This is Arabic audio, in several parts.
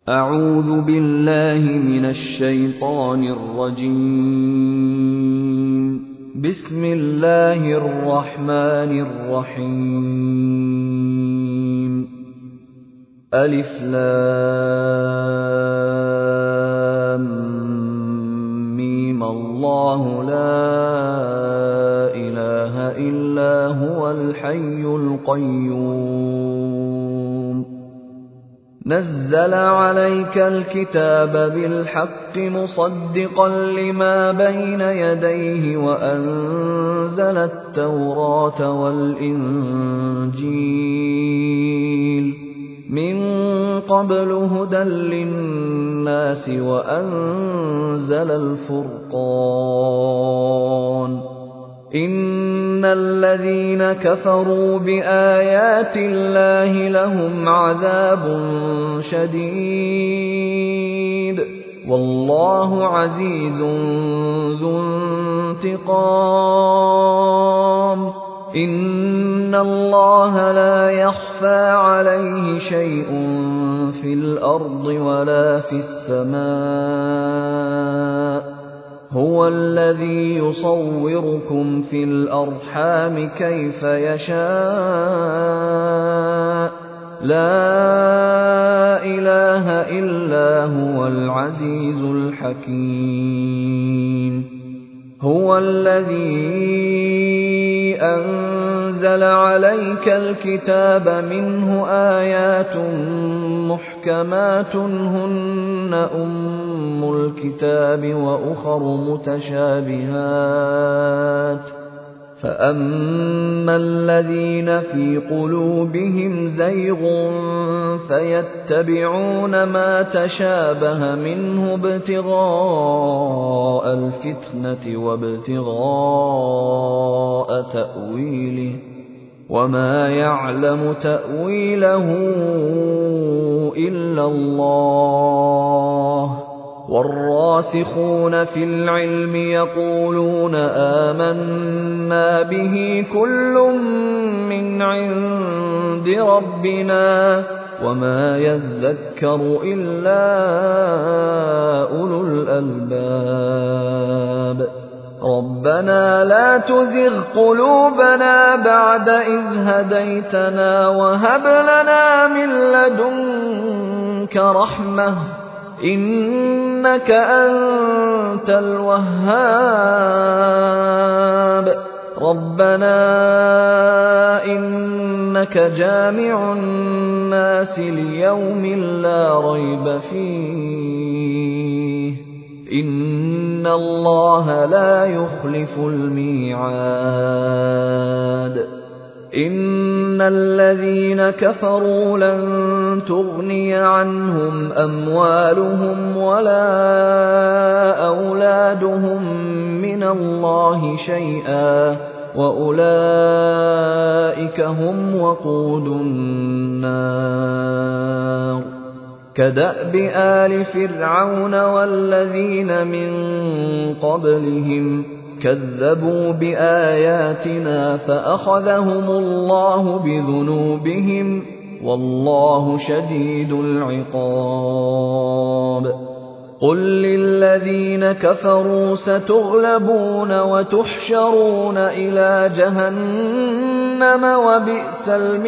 أعوذ بالله من الشيطان الرجيم. بسم الله الرحمن الرحيم. ألف لام ميم. الله لا إله إلا هو الحي القيوم. نزل عليك الكتاب بالحق مصدقا لما بين يديه وأنزل التوراة والإنجيل من قبل هدى للناس وأنزل الفرقان. إن الذين كفروا بآيات الله لهم عذاب شديد والله عزيز ذو انتقام. إن الله لا يخفى عليه شيء في الأرض ولا في السماء. هو الذي يصوركم في الأرحام كيف يشاء. لا إله إلا هو العزيز الحكيم. هو الذي أنزل عليك الكتاب منه آيات محكمات هن أم الكتاب وأخر متشابهات. فأما الذين في قلوبهم زيغ فيتبعون ما تشابه منه ابتغاء الفتنة وابتغاء تأويله وما يعلم تأويله إلا الله. والراسخون في العلم يقولون آمنا به كل من عند ربنا وما يذكر إلا أولو الألباب. ربنا لا تزغ قلوبنا بعد إذ هديتنا وهب لنا من لدنك رحمة إنك أنت الوهاب. ربنا إنك جامع الناس ليوم لا ريب فيه إن الله لا يخلف الميعاد. إن الذين كفروا لن تغني عنهم أموالهم ولا أولادهم من الله شيئا وأولئك هم وقود النار. كدأب آل فرعون والذين من قبلهم كذبوا بآياتنا فأخذهم الله بذنوبهم والله شديد العقاب. قل للذين كفروا ستغلبون وتحشرون إلى جهنم وبئس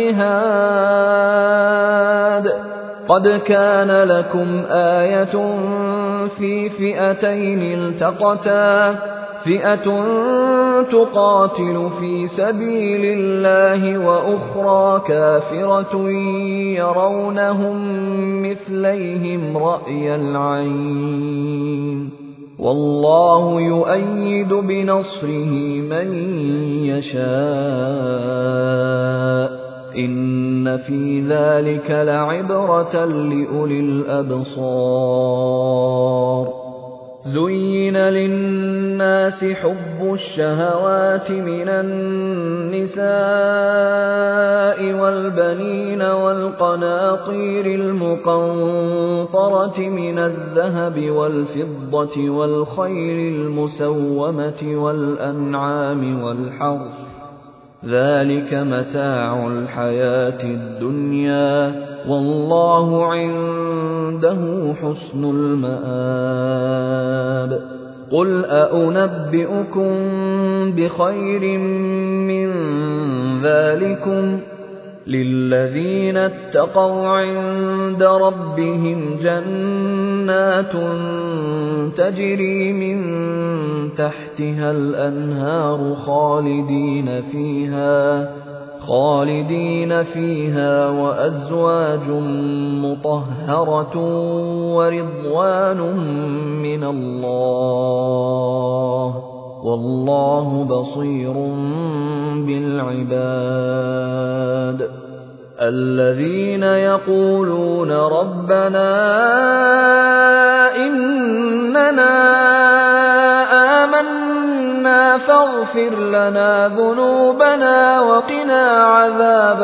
المهاد. قد كان لكم آية في فئتين التقتا فئة تقاتل في سبيل الله وأخرى كافرة يرونهم مثليهم رأي العين والله يؤيد بنصره من يشاء. إن في ذلك لعبرة لأولي الأبصار. زين للناس حب الشهوات من النساء والبنين والقناطير المقنطرة من الذهب والفضة والخيل المسومة والأنعام والحرث ذلك متاع الحياة الدنيا وَاللَّهُ عِندَهُ حُسْنُ الْمَآبِ قُلْ أَؤُنَبِّئُكُم بِخَيْرٍ مِّن ذَٰلِكُمْ لِلَّذِينَ اتَّقَوْا عِندَ رَبِّهِمْ جَنَّاتٌ تَجْرِي مِن تَحْتِهَا الْأَنْهَارُ خَالِدِينَ فِيهَا وَأَزْوَاجٌ مُّطَهَّرَةٌ وَرِضْوَانٌ مِّنَ اللَّهِ ۗ وَاللَّهُ بَصِيرٌ بِالْعِبَادِ الَّذِينَ يَقُولُونَ رَبَّنَا إِنَّنَا آمَنَّا فاغْفِرْ لَنَا ذُنُوبَنَا وَقِنَا عَذَابَ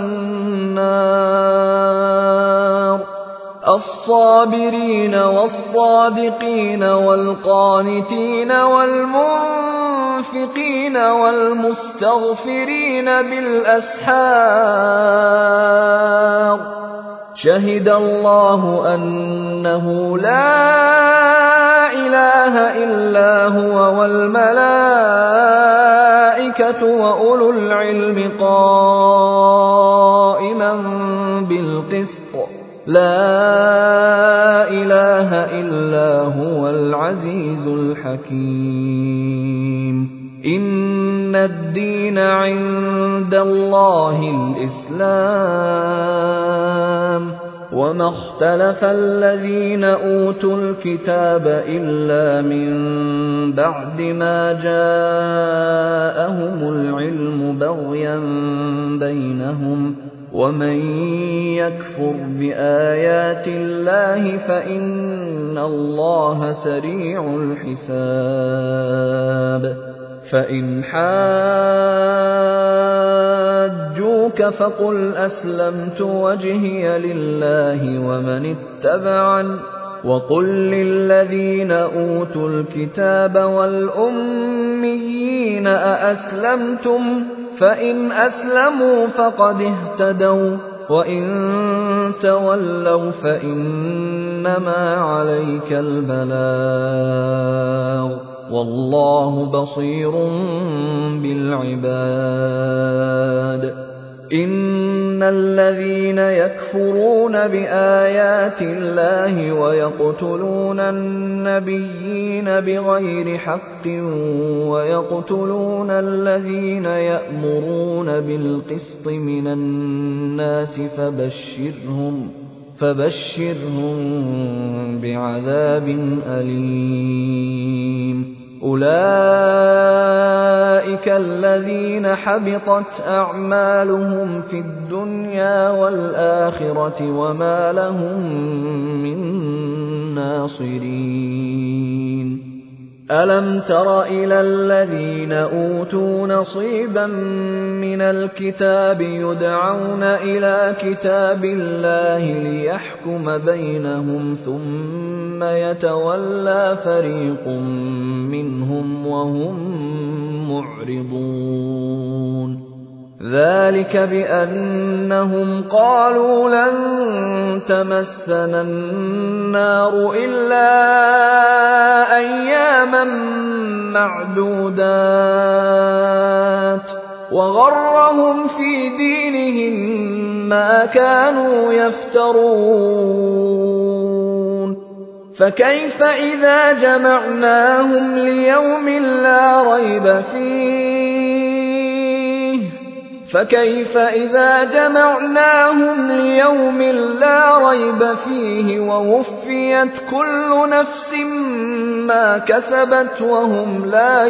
النَّارِ الصَّابِرِينَ وَالصَّادِقِينَ وَالْقَانِتِينَ وَالْمُنفِقِينَ وَالْمُسْتَغْفِرِينَ بِالْأَسْحَارِ شَهِدَ اللَّهُ أَنَّهُ لَا إِلَٰهَ إِلَّا هُوَ وَالْمَلَائِكَةُ وَأُولُو الْعِلْمِ قَائِمًا بِالْقِسْطِ لَا إِلَٰهَ إِلَّا هُوَ الْعَزِيزُ الْحَكِيمُ إِنَّ الدِّينَ عِندَ اللَّهِ الْإِسْلَامُ وَمَا اخْتَلَفَ الَّذِينَ أُوتُوا الْكِتَابَ إِلَّا مِن بَعْدِ مَا جَاءَهُمُ الْعِلْمُ بَغْيًا بَيْنَهُمْ ۗ وَمَن يَكْفُرْ بِآيَاتِ اللَّهِ فَإِنَّ اللَّهَ سَرِيعُ الْحِسَابِ فَإِنْ حَاجُّوكَ فَقُلْ أَسْلَمْتُ وَجْهِيَ لِلَّهِ وَمَنِ اتَّبَعَنِ وَقُل لِّلَّذِينَ أُوتُوا الْكِتَابَ وَالْأُمِّيِّينَ أَأَسْلَمْتُمْ فَإِنْ أَسْلَمُوا فَقَدِ اهْتَدَوْا وَإِن تَوَلَّوْا فَإِنَّمَا عَلَيْكَ الْبَلَاغُ وَاللَّهُ بَصِيرٌ بِالْعِبَادِ إِنَّ الَّذِينَ يَكْفُرُونَ بِآيَاتِ اللَّهِ وَيَقْتُلُونَ النَّبِيِّينَ بِغَيْرِ حَقٍّ وَيَقْتُلُونَ الَّذِينَ يَأْمُرُونَ بِالْقِسْطِ مِنَ النَّاسِ فَبَشِّرْهُم بِعَذَابٍ أَلِيمٍ أُولَٰئِكَ الَّذِينَ حَبِطَتْ أَعْمَالُهُمْ فِي الدُّنْيَا وَالْآخِرَةِ وَمَا لَهُم مِّن نَّاصِرِينَ أَلَمْ تَرَ إِلَى الَّذِينَ أُوتُوا نَصِيبًا مِّنَ الْكِتَابِ يُدْعَوْنَ إِلَىٰ كِتَابِ اللَّهِ لِيَحْكُمَ بَيْنَهُمْ ثُمَّ يَتَوَلَّىٰ فَرِيقٌ مِّنْهُمْ وَهُم مُّعْرِضُونَ ذَٰلِكَ بِأَنَّهُمْ قَالُوا لَن تَمَسَّنَا النَّارُ إِلَّا أَيَّامًا مَّعْدُودَاتٍ وَغَرَّهُمْ فِي دِينِهِم مَّا كَانُوا يَفْتَرُونَ فَكَيْفَ إِذَا جَمَعْنَاهُمْ لِيَوْمٍ لَّا رَيْبَ فِيهِ وَوُفِّيَتْ كُلُّ نَفْسٍ مَّا كَسَبَتْ وَهُمْ لَا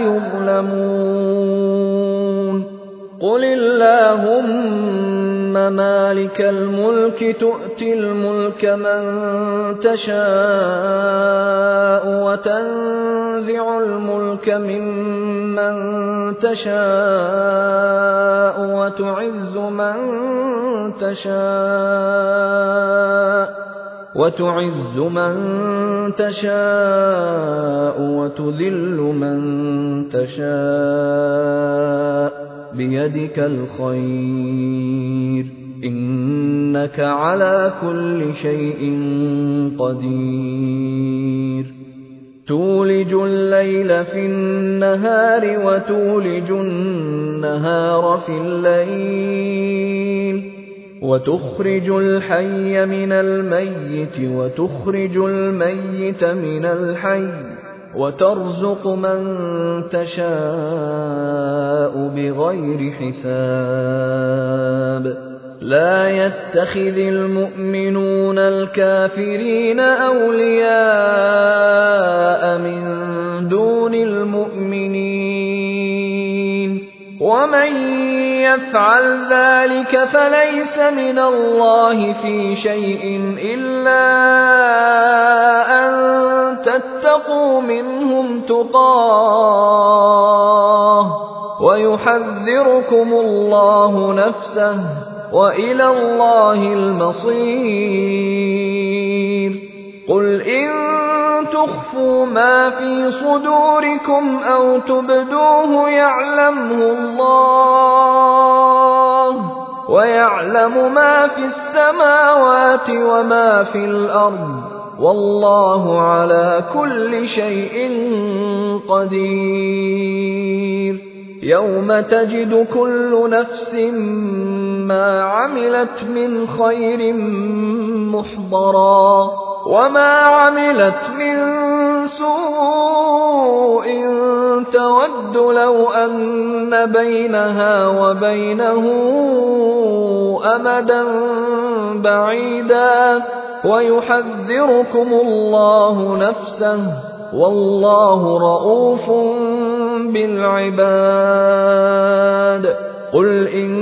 يُظْلَمُونَ قُلِ اللَّهُمَّ مَالِكَ الْمُلْكِ تُؤْتِي الْمُلْكَ مَن تَشَاءُ وَتَنزِعُ الْمُلْكَ مِمَّن تَشَاءُ وَتُعِزُّ مَن تَشَاءُ وَتُذِلُّ مَن تَشَاءُ بِيَدِكَ الْخَيْرُ إنك على كل شيء قدير تولج الليل في النهار وتولج النهار في الليل وتخرج الحي من الميت وتخرج الميت من الحي وترزق من تشاء بغير حساب لا يتخذ المؤمنون الكافرين أولياء من دون المؤمنين ومن يفعل ذلك فليس من الله في شيء إلا أن تتقوا منهم تقاه ويحذركم الله نفسه وإلى الله المصير قل إن تخفوا ما في صدوركم أو تبدوه يعلمه الله ويعلم ما في السماوات وما في الأرض والله على كل شيء قدير يوم تجد كل نفس ما عملت من خير محضرا وما عملت من سوء تود لو أن بينها وبينه أمدا بعيدا ويحذركم الله نفسه والله رءوف بالعباد قل إن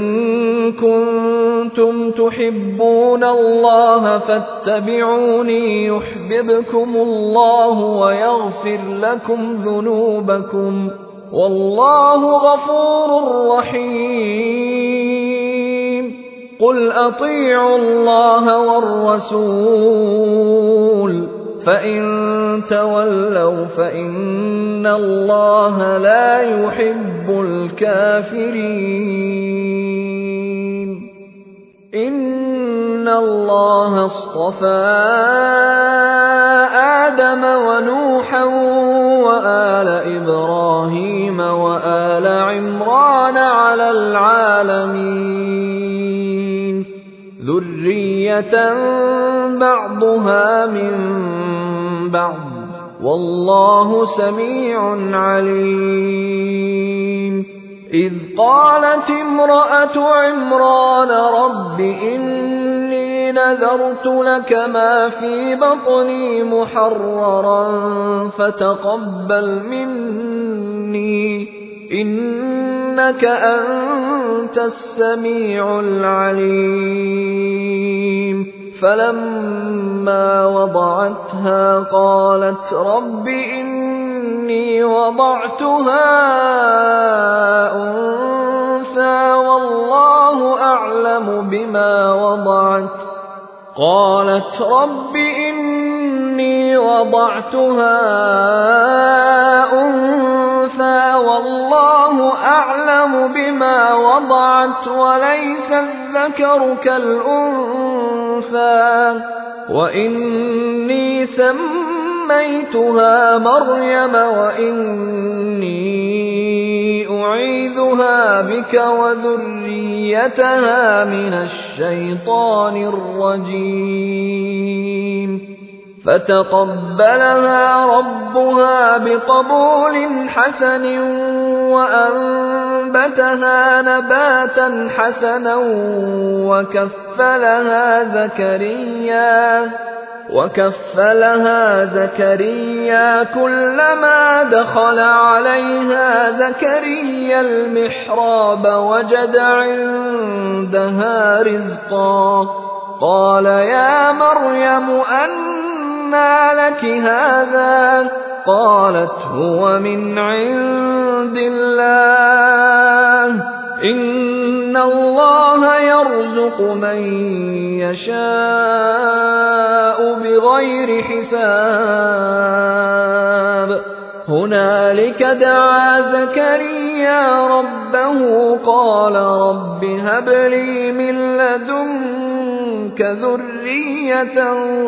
كنتم تحبون الله فاتبعوني يحببكم الله ويغفر لكم ذنوبكم والله غفور رحيم قل أطيعوا الله والرسول فإن تولوا فإن الله لا يحب الكافرين إن الله اصطفى آدم ونوحا وآل إبراهيم وآل عمران على العالمين ذرية بعضها من بعض والله سميع عليم إذ قالت امرأة عمران رب إني نذرت لك ما في بطني محررا فتقبل مني إنك أنت السميع العليم فلما وضعتها قالت رب إني وضعتها أنثى والله أعلم بما وضعت قالت رب إني وضعتها أنثى والله أعلم بما وضعت وليس الذكر كالأنثى وإني سميتها مريم وإني أعيذها بك وذريتها من الشيطان الرجيم فتقبلها ربها بقبول حسن وأنبتها نباتا حسنا وكفلها زكريا كلما دخل عليها زكريا المحراب وجد عندها رزقا قال يا مريم أنى لك هذا قالت هو من عند الله إن الله يرزق من يشاء بغير حساب هنالك دعا زكريا زكريا ربه قال رب هب لي من لدنك ذرية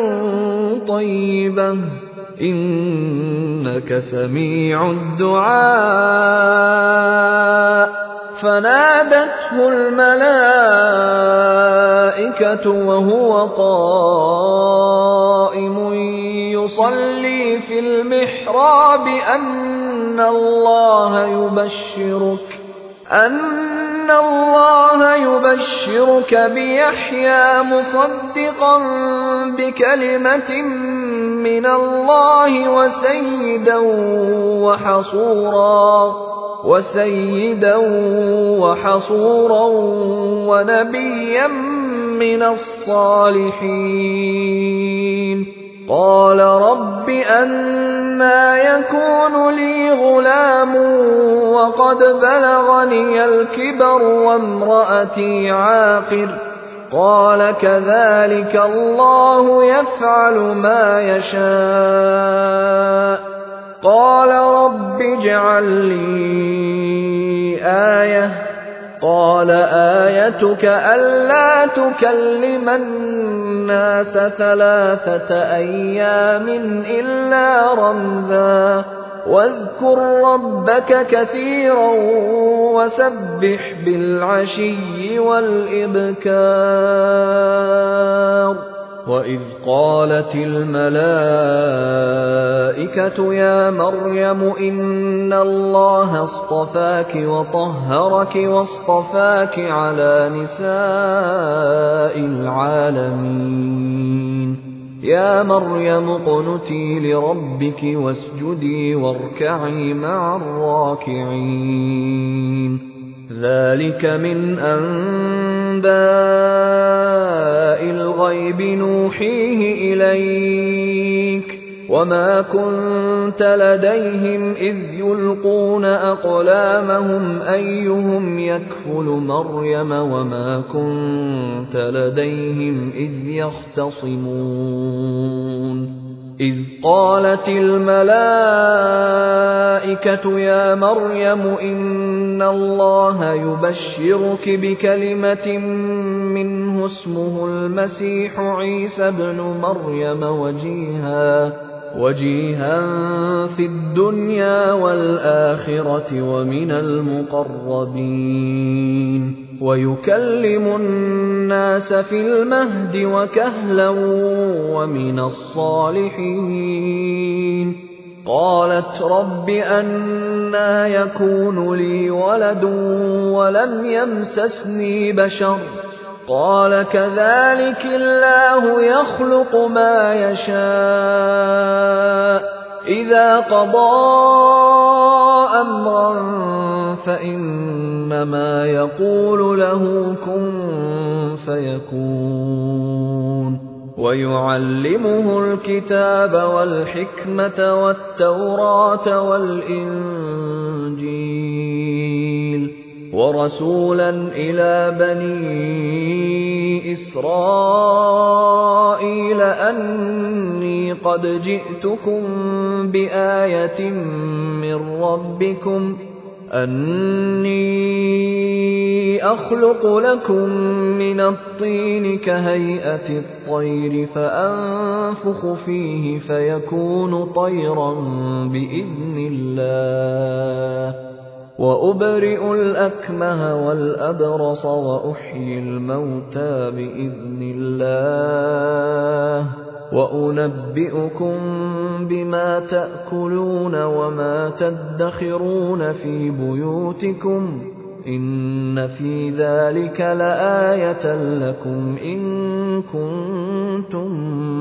طيبة إنك سميع الدعاء فنادته الملائكة وهو قائم يصلي في المحراب أن الله يبشرك بيحيى مصدقا بكلمة من الله وسيدا وحصورا ونبيا من الصالحين قال رب أنى يكون لي غلام وقد بلغني الكبر وامرأتي عاقر قال كذلك الله يفعل ما يشاء قال رب اجعل لي آية قال آيتك ألا تكلم الناس 3 أيام إلا رمزا واذكر ربك كثيرا وسبح بالعشي والإبكار وإذ قالت الملائكة يا مريم إن الله اصطفاك وطهرك واصطفاك على نساء العالمين يا مريم اقنتي لربك واسجدي واركعي مع الراكعين ذلك من أنباء الغيب نوحيه إليك وما كنت لديهم إذ يلقون أقلامهم أيهم يكفل مريم وما كنت لديهم إذ يختصمون إذ قالت الملائكة يا مريم إن الله يبشرك بكلمة منه اسمه المسيح عيسى بن مريم وجيها في الدنيا والآخرة ومن المقربين ويكلم الناس في المهد وكهلا ومن الصالحين قالت رب أنى يكون لي ولد ولم يمسسني بشر قال كذلك الله يخلق ما يشاء إذا قضى أمرا فإنما يقول له كن فيكون ويعلمه الكتاب والحكمة والتوراة والإنجيل ورسولا إلى بني إسرائيل أني قد جئتكم بآية من ربكم أني أخلق لكم من الطين كهيئة الطير فأنفخ فيه فيكون طيرا بإذن الله وأبرئ الأكمه والأبرص وأحيي الموتى بإذن الله وأنبئكم بما تأكلون وما تدخرون في بيوتكم إن في ذلك لآية لكم إن كنتم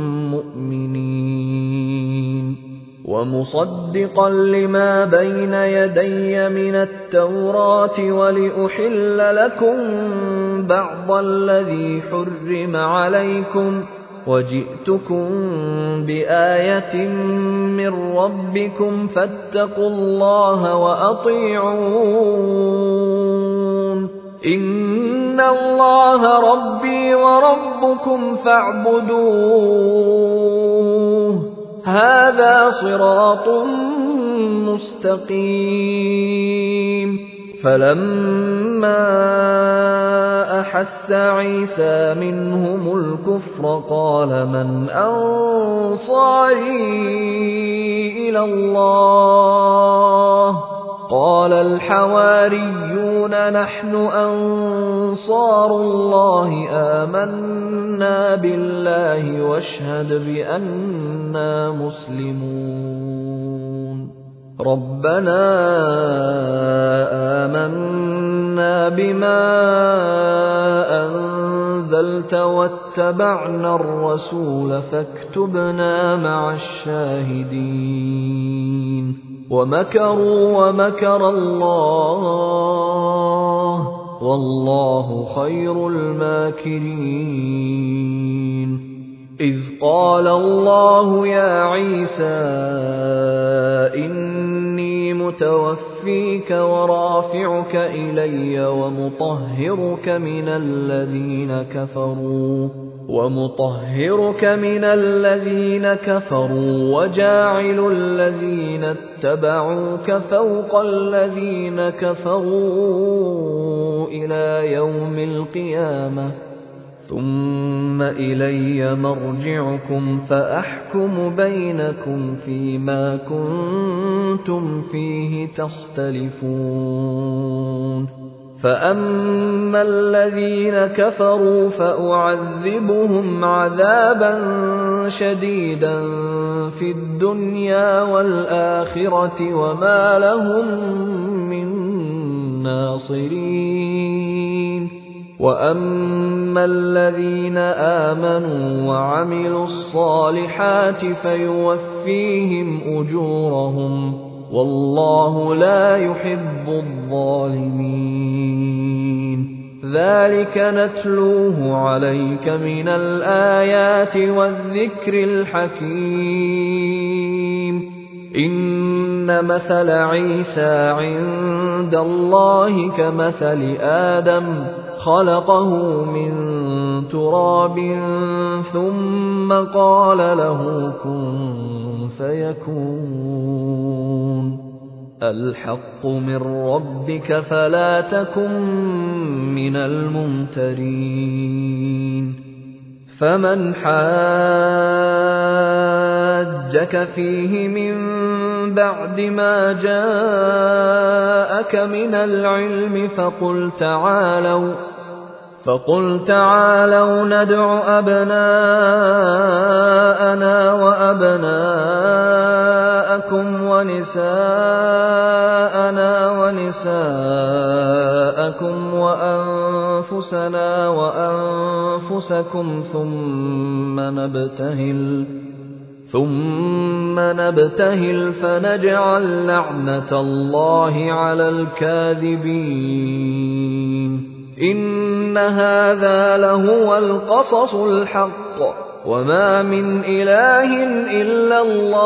مؤمنين ومصدقا لما بين يدي من التوراة ولأحل لكم بعض الذي حرم عليكم وجئتكم بآية من ربكم فاتقوا الله وأطيعون إن الله ربي وربكم فاعبدوه هذا صراط مستقيم فلما أحس عيسى منهم الكفر قال من أنصاري إلى الله قال الحواريون نحن أنصار الله آمنا بالله واشهد بأننا مسلمون ربنا آمنا بما أنزلت واتبعنا الرسول فاكتبنا مع الشاهدين ومكروا ومكر الله والله خير الماكرين إذ قال الله يا عيسى إني متوفيك ورافعك إلي ومطهرك من الذين كفروا وجاعل الذين اتبعوك فوق الذين كفروا إلى يوم القيامة ثم إلي مرجعكم فأحكم بينكم فيما كنتم فيه تختلفون فأما الذين كفروا فأعذبهم عذابا شديدا في الدنيا والآخرة وما لهم من ناصرين وأما الذين آمنوا وعملوا الصالحات فيوفيهم أجورهم والله لا يحب الظالمين ذلك نتلوه عليك من الآيات والذكر الحكيم إن مثل عيسى عند الله كمثل آدم خلقه من تراب ثم قال له كن فيكون الحق من ربك فلا تكن من الممترين فمن حاجك فيه من بعد ما جاءك من العلم فقل تعالوا ندع أبناءنا وأبناءكم ونساءنا ونساءكم وأنفسنا وأنفسكم ثم نبتهل فنجعل لعنة الله على الكاذبين إن هذا لهو القصص الحق وما من إله إلا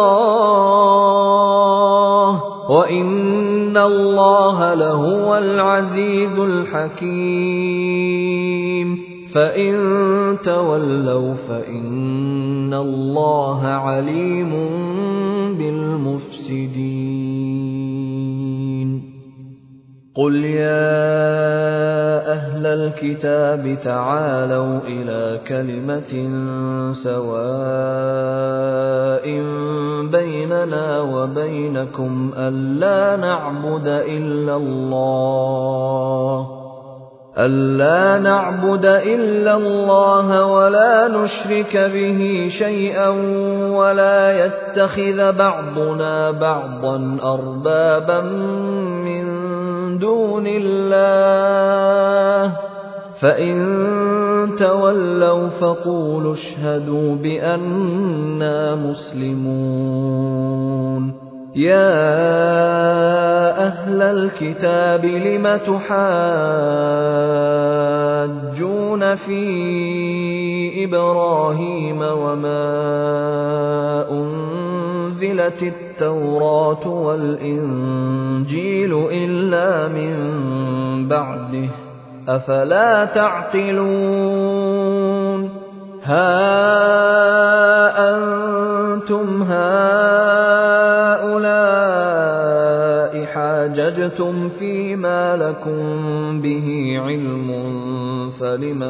الله وإن الله لهو العزيز الحكيم فإن تولوا فإن الله عليم بالمفسدين قل يا أهل الكتاب تعالوا إلى كلمة سواء بيننا وبينكم ألا نعبد إلا الله ولا نشرك به شيئا ولا يتخذ بعضنا بعضا أربابا من دون الله فإن تولوا فقولوا اشهدوا بأننا مسلمون يا أهل الكتاب لم تحاجون في إبراهيم وما أنزلت التوراة والإنجيل إلا من بعده أفلا تعقلون ها أنتم هؤلاء حاججتم فيما لكم به علم فلم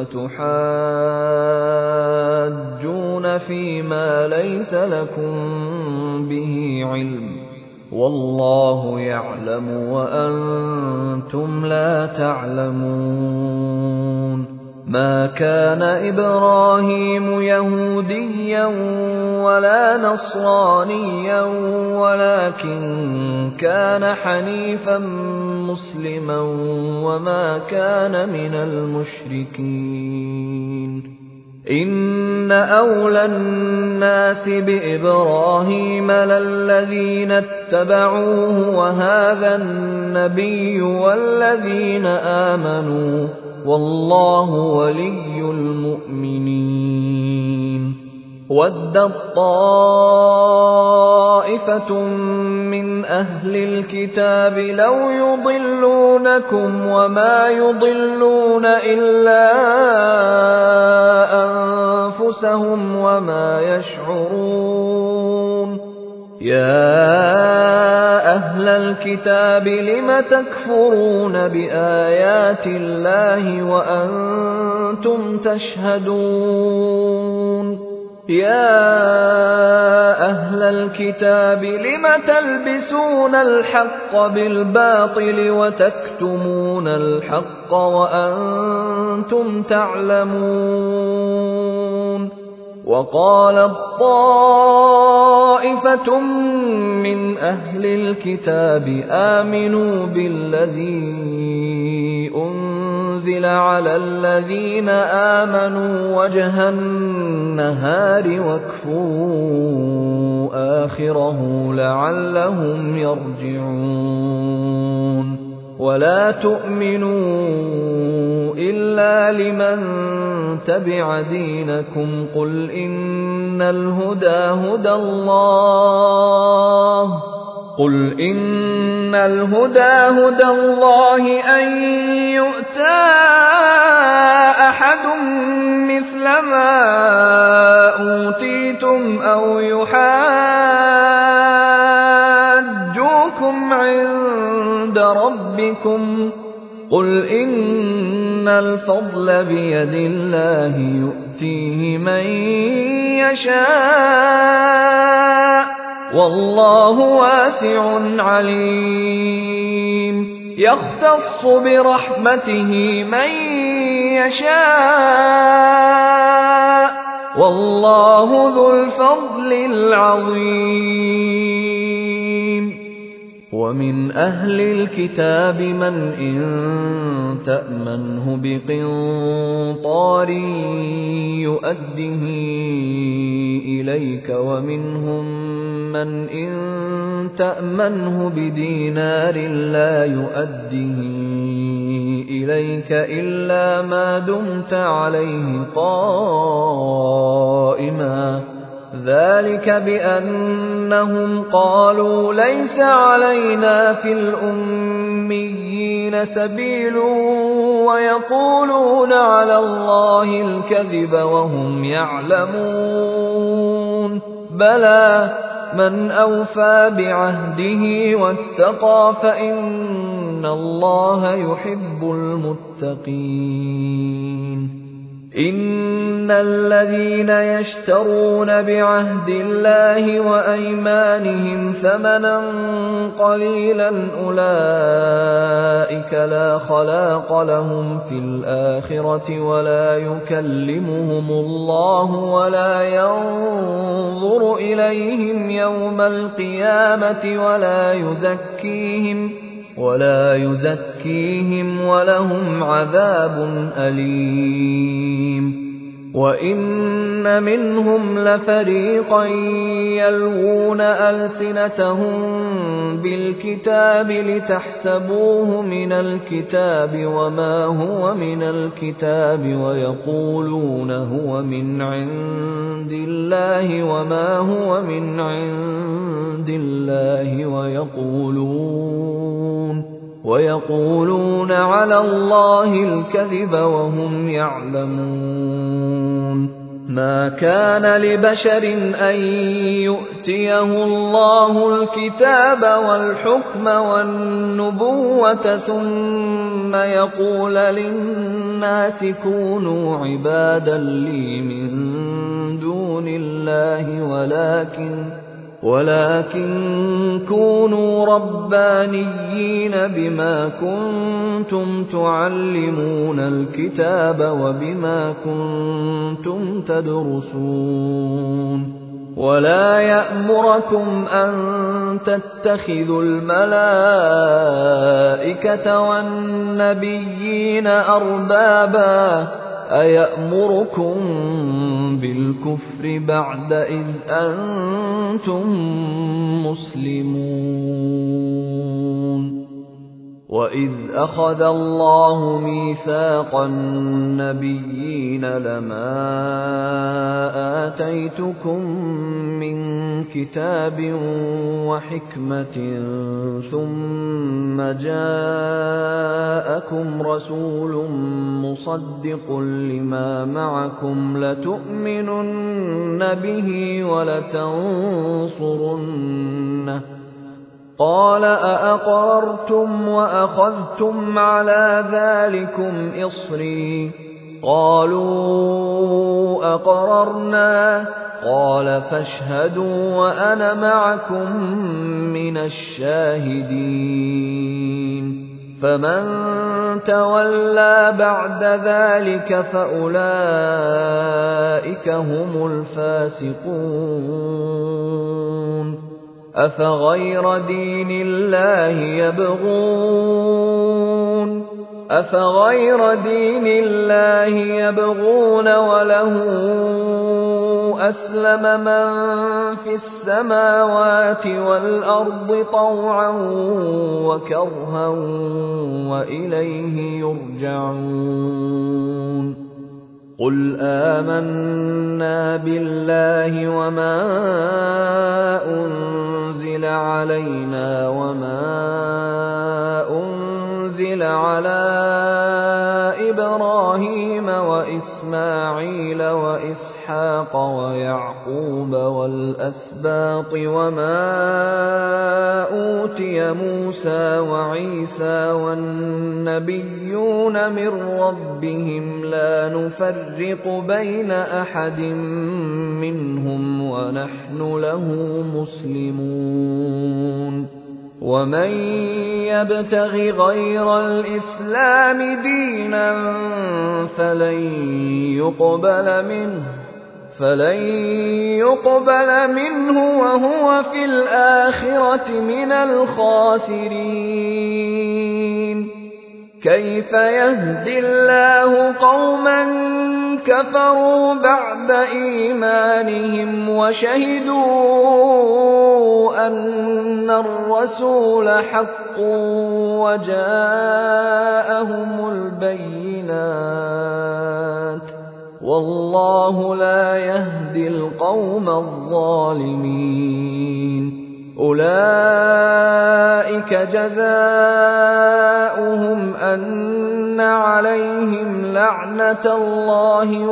تحاجون فيما ليس لكم به علم والله يعلم وأنتم لا تعلمون ما كان إبراهيم يهوديا ولا نصرانيا ولكن كان حنيفا مسلما وما كان من المشركين إن أولى الناس بإبراهيم للذين اتبعوه وهذا النبي والذين آمنوا والله ولي المؤمنين ودت طائفة من أهل الكتاب لو يضلونكم وما يضلون إلا أنفسهم وما يشعرون يا أهل الكتاب لم تكفرون بآيات الله وأنتم تشهدون يا أهل الكتاب لم تلبسون الحق بالباطل وتكتمون الحق وأنتم تعلمون وقالت طائفة من أهل الكتاب آمنوا بالذي أنزل على الذين آمنوا وجه النهار واكفروا آخره لعلهم يرجعون ولا تؤمنوا إلا لمن تبع دينكم قل إن الهدى هدى الله أن يؤتى أحد مثل ما أوتيتم أو يحاجوكم عند ربكم قل إن الفضل بيد الله يؤتيه من يشاء والله واسع عليم يختص برحمته من يشاء والله ذو الفضل العظيم ومن أهل الكتاب من إن تأمنه بقنطار يؤده إليك ومنهم من إن تأمنه بدينار لا يؤده إليك إلا ما دمت عليه قائما ذلك بأنهم قالوا ليس علينا في الأميين سبيل ويقولون على الله الكذب وهم يعلمون بلى من أوفى بعهده واتقى فإن الله يحب المتقين إن الذين يشترون بعهد الله وأيمانهم ثمنا قليلا أولئك لا خلاق لهم في الآخرة ولا يكلمهم الله ولا ينظر إليهم يوم القيامة ولا يزكيهم ولهم عذاب أليم وإن منهم لفريقا يلوون ألسنتهم بالكتاب لتحسبوه من الكتاب وما هو من الكتاب ويقولون هو من عند الله وما هو من عند الله ويقولون على الله الكذب وهم يعلمون ما كان لبشر أن يؤتيه الله الكتاب والحكم والنبوة ثم يقول للناس كونوا عبادا لي من دون الله ولكن كونوا ربانيين بما كنتم تعلمون الكتاب وبما كنتم تدرسون ولا يأمركم أن تتخذوا الملائكة والنبيين أربابا أيأمركم بالكفر بعد إذ أنتم مسلمون وإذ أخذ الله ميثاق النبيين لما آتيتكم من كتاب وحكمة ثم جاءكم رسول مصدق لما معكم لتؤمنن به ولتنصرنه قال أأقررتم وأخذتم على ذلكم إصري قالوا أقررنا قال فاشهدوا وأنا معكم من الشاهدين فمن تولى بعد ذلك فأولئك هم الفاسقون أفغير دين الله يبغون وله أسلم من في السماوات والأرض طوعا وكرها وإليه يرجعون قل آمنا بالله وما أنزل علينا وما أنزل على إبراهيم وإسماعيل وإسحاق ويعقوب والأسباط وما أوتي موسى وعيسى والنبيون من ربهم لا نفرق بين أحد منهم ونحن له مسلمون ومن يبتغ غير الإسلام دينا فلن يقبل منه وهو في الآخرة من الخاسرين كيف يهدي الله قوما كفروا بعد إيمانهم وشهدوا أن الرسول حق وجاءهم البينات والله لا يهدي القوم الظالمين أولئك جزاؤهم أن عليهم لعنة الله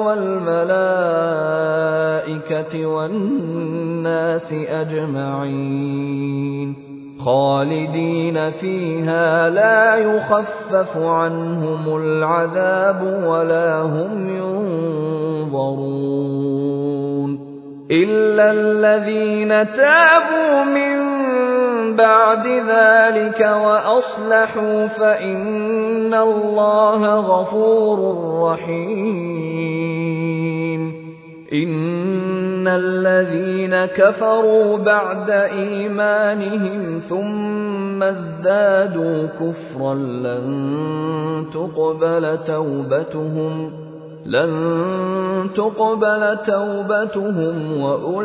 والملائكة والناس أجمعين خالدين فيها لا يخفف عنهم العذاب ولا هم ينظرون إلا الذين تابوا من بعد ذلك وأصلحوا فإن الله غفور رحيم إن الذين كفروا بعد إيمانهم ثم ازدادوا كفرا لن تقبل توبتهم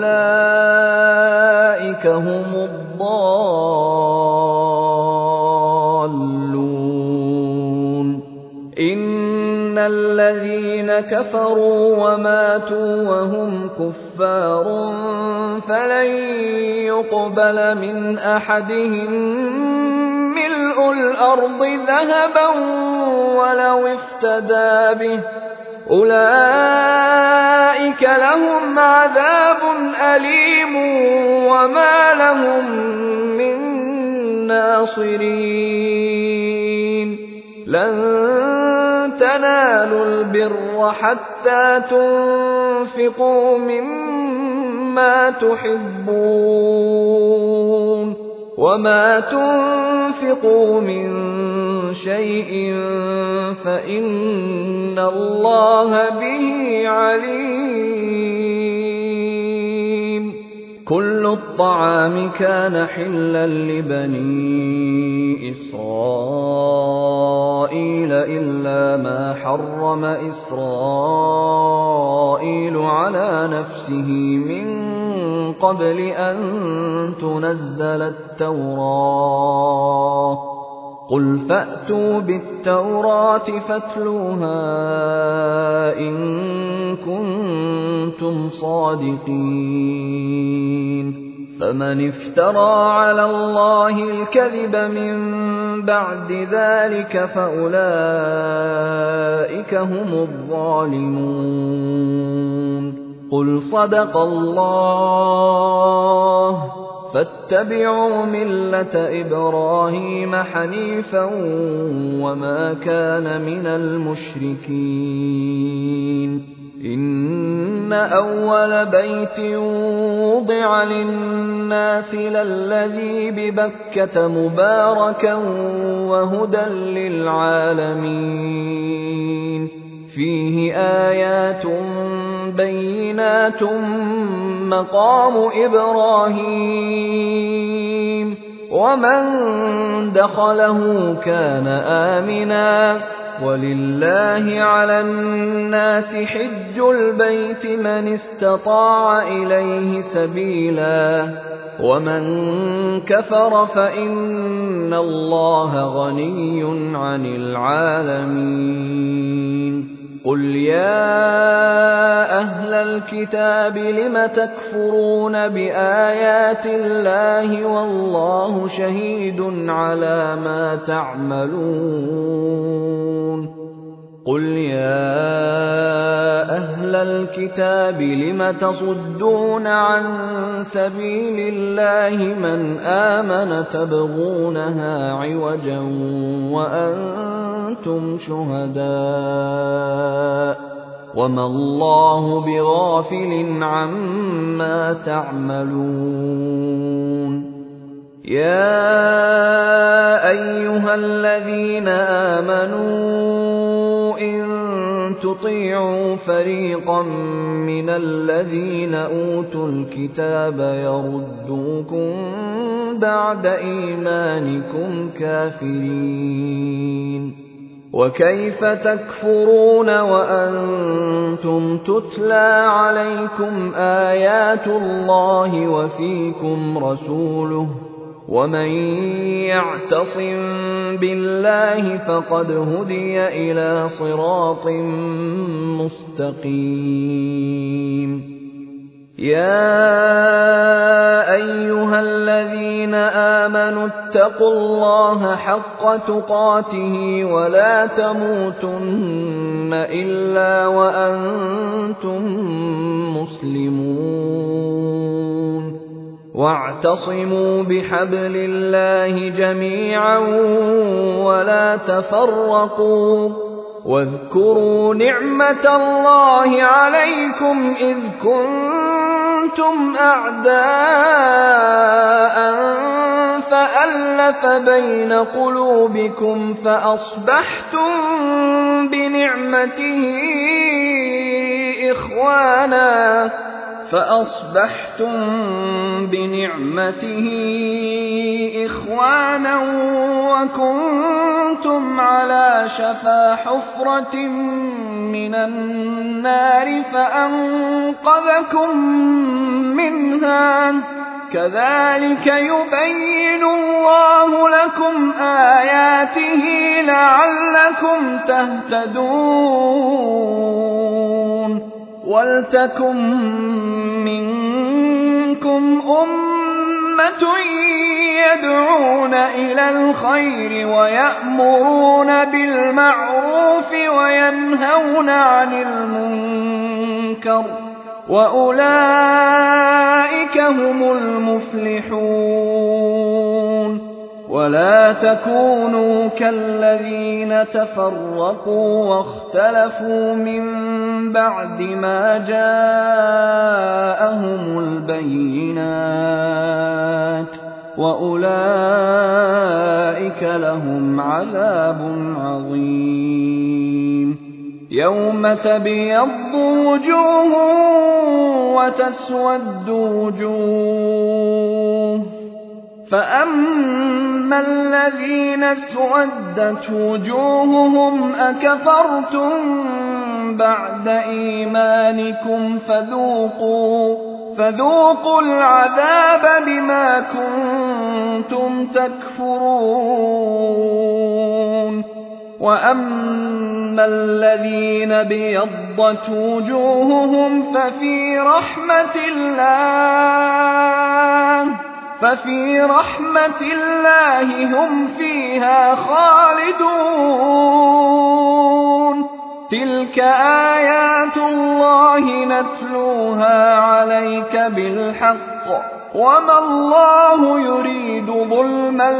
وأولئك هم الضالون إن الذين كفروا وماتوا وهم كفار فلن يقبل من أحدهم ملء الأرض ذهبا ولو افتدى به أولئك لهم عذاب أليم وما لهم من ناصرين لن تنالوا البر حتى تنفقوا مما تحبون وما تنفقوا من شيء فإن الله به عليم كل الطعام كان حلا لبني إسرائيل إلا ما حرم إسرائيل على نفسه من قبل أن تنزل التوراة قل فأتوا بالتوراة فاتلوها إن كنتم صادقين فمن افترى على الله الكذب من بعد ذلك فأولئك هم الظالمون قل صدق الله فاتبعوا ملة إبراهيم حنيفا وما كان من المشركين إن أول بيت وضع للناس للذي ببكة مباركا وهدى للعالمين فيه آيات بينات مقام إبراهيم ومن دخله كان آمنا ولله على الناس حج البيت من استطاع إليه سبيلا ومن كفر فإن الله غني عن العالمين قل يا أهل الكتاب لم تكفرون بآيات الله والله شهيد على ما تعملون قل يا أهل الكتاب لم تصدون عن سبيل الله من آمن تبغونها عوجا وأنتم شهداء وما الله بغافل عما تعملون يا أيها الذين آمنوا إن تطيعوا فريقا من الذين أوتوا الكتاب يردوكم بعد إيمانكم كافرين وكيف تكفرون وأنتم تتلى عليكم آيات الله وفيكم رسوله ومن يعتصم بالله فقد هدي إلى صراط مستقيم يا أيها الذين آمنوا اتقوا الله حق تقاته ولا تموتن إلا وأنتم مسلمون واعتصموا بحبل الله جميعا ولا تفرقوا واذكروا نعمة الله عليكم إذ كنتم أعداء فألف بين قلوبكم فأصبحتم بنعمته إخوانا وكنتم على شفا حفرة من النار فأنقذكم منها كذلك يبين الله لكم آياته لعلكم تهتدون ولتكن منكم أمة أُمَّةٌ يَدْعُونَ إِلَى الْخَيْرِ وَيَأْمُرُونَ بِالْمَعْرُوفِ وَيَنْهَوْنَ عَنِ الْمُنكَرِ وَأُولَئِكَ هُمُ الْمُفْلِحُونَ وَلَا تَكُونُوا كَالَّذِينَ تَفَرَّقُوا وَاخْتَلَفُوا مِن بَعْدِ مَا جَاءَهُمُ الْبَيِّنَاتُ وَأُولَئِكَ لَهُمْ عَذَابٌ عَظِيمٌ يَوْمَ تَبْيَضُّ وُجُوهٌ وَتَسْوَدُّ وُجُوهٌ فَأَمَّا الَّذِينَ اسْوَدَّتْ وُجُوهُهُمْ أَكَفَرْتُم بَعْدَ إِيمَانِكُمْ فَذُوقُوا الْعَذَابَ بِمَا كُنتُمْ تَكْفُرُونَ وَأَمَّا الَّذِينَ ابْيَضَّتْ وُجُوهُهُمْ ففي رحمة الله هم فيها خالدون تلك آيات الله نتلوها عليك بالحق وما الله يريد ظلما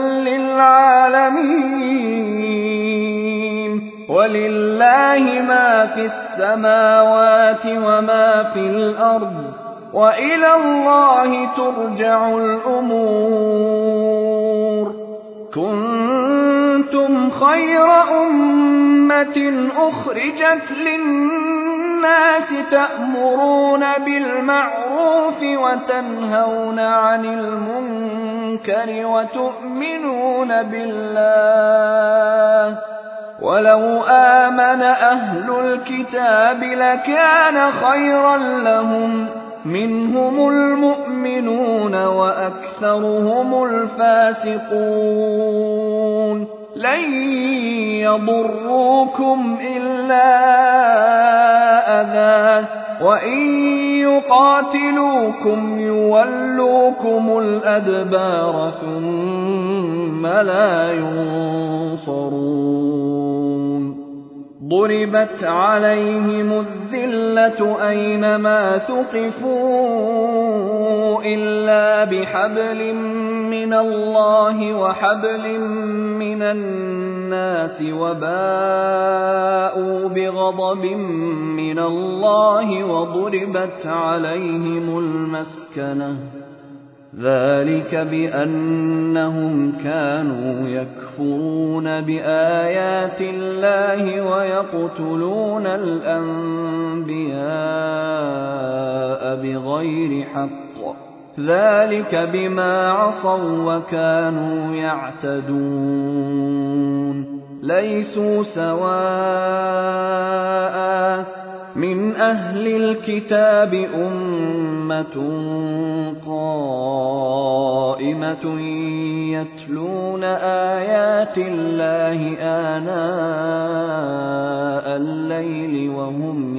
للعالمين ولله ما في السماوات وما في الأرض وإلى الله ترجع الأمور كنتم خير أمة أخرجت للناس تأمرون بالمعروف وتنهون عن المنكر وتؤمنون بالله ولو آمن أهل الكتاب لكان خيرا لهم منهم المؤمنون وأكثرهم الفاسقون لن يضروكم إلا أذى وإن يقاتلوكم يولوكم الأدبار ثم لا ينصرون ضربت عليهم الذلة أينما ثقفوا إلا بحبل من الله وحبل من الناس وباءوا بغضب من الله وضربت عليهم المسكنة ذلك بأنهم كانوا يكفرون بآيات الله ويقتلون الأنبياء بغير حق ذلك بما عصوا وكانوا يعتدون ليسوا سواء من أهل الكتاب أمة قائمة يتلون آيات الله آناء الليل وهم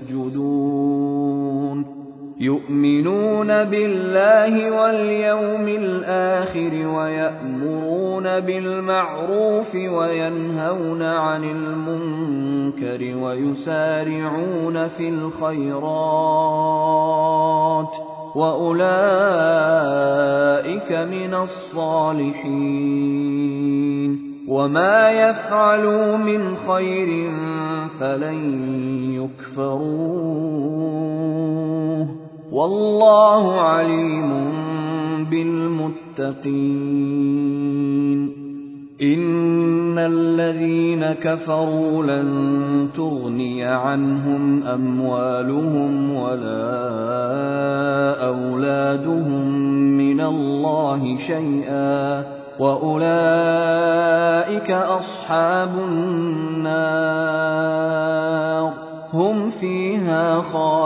يسجدون يؤمنون بالله واليوم الآخر ويأمرون بالمعروف وينهون عن المنكر ويسارعون في الخيرات وأولئك من الصالحين وما يفعلوا من خير فلن يكفروه والله عليم بالمتقين إن الذين كفروا لن تغني عنهم أموالهم ولا أولادهم من الله شيئا وأولئك أصحاب النار هم فيها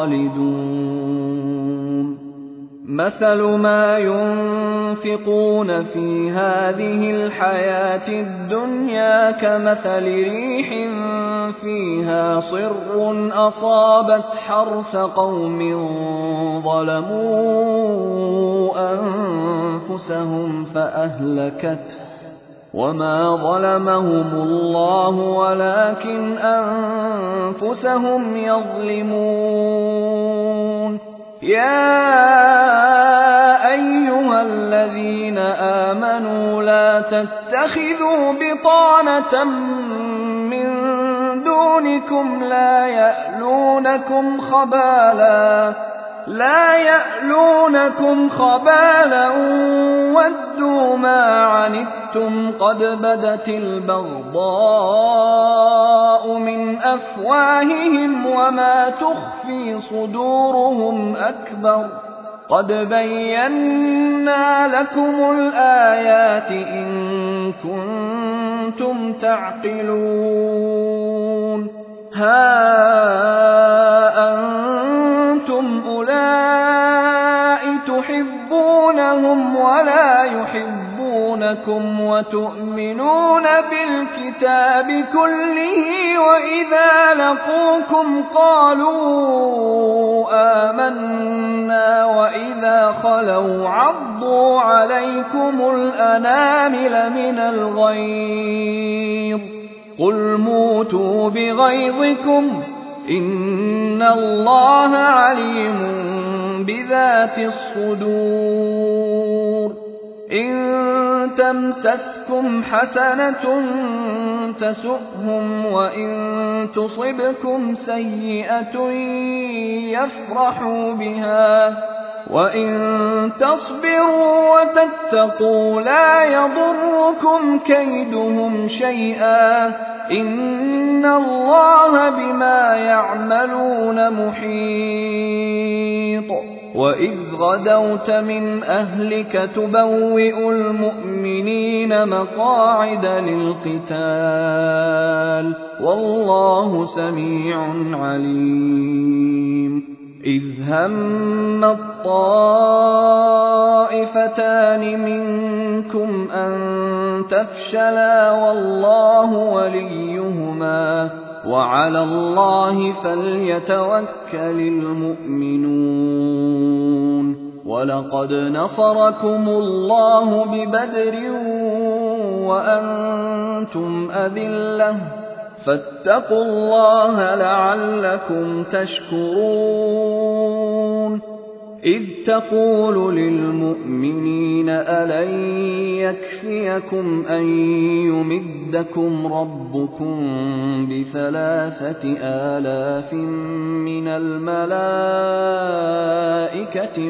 خالدون مثل ما ينفقون في هذه الحياة الدنيا كمثل ريح فيها صر أصابت حرث قوم ظلموا أنفسهم فأهلكته وما ظلمهم الله ولكن أنفسهم يظلمون يا أيها الذين آمنوا لا تتخذوا بطانة من دونكم لا يألونكم خبالا ودوا ما عنتم قد بدت البغضاء من أفواههم وما تخفي صدورهم أكبر قد بينا لكم الآيات إن كنتم تعقلون ها أنتم أولئك تحبونهم ولا يحبونكم وتؤمنون بالكتاب كله وإذا لقوكم قالوا آمنا وإذا خلوا عضوا عليكم الأنامل من الغيظ قل موتوا بغيظكم إن الله عليم بذات الصدور إن تمسسكم حسنة تسؤهم وإن تصبكم سيئة يفرحوا بها وإن تصبروا وتتقوا لا يضركم كيدهم شيئا إن الله بما يعملون محيط وإذ غدوت من أهلك تبوئ المؤمنين مقاعد للقتال والله سميع عليم إذ هم الطائفتان منكم أن تفشلا والله وليهما وعلى الله فليتوكل المؤمنون ولقد نصركم الله ببدر وأنتم أذلة فاتقوا الله لعلكم تشكرون إذ تقول للمؤمنين ألن يكفيكم أن يمدكم ربكم ب3,000 من الملائكة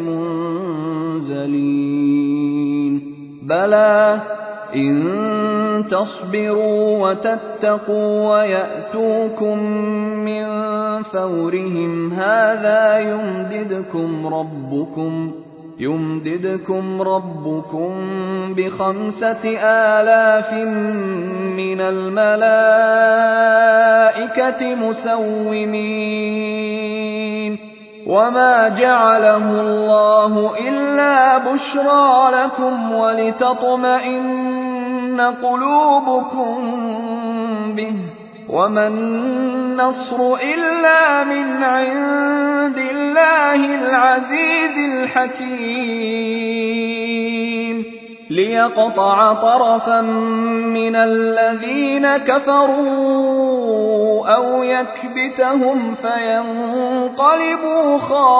منزلين بلى إن تصبروا وتتقوا ويأتوكم من فورهم هذا يمددكم ربكم ب5,000 من الملائكة مسومين وما جعله الله إلا بشرى لكم ولتطمئن قلوبكم به وما النصر إلا من عند الله العزيز الحكيم ليقطع طرفا من الذين كفروا أو يكبتهم فينقلبوا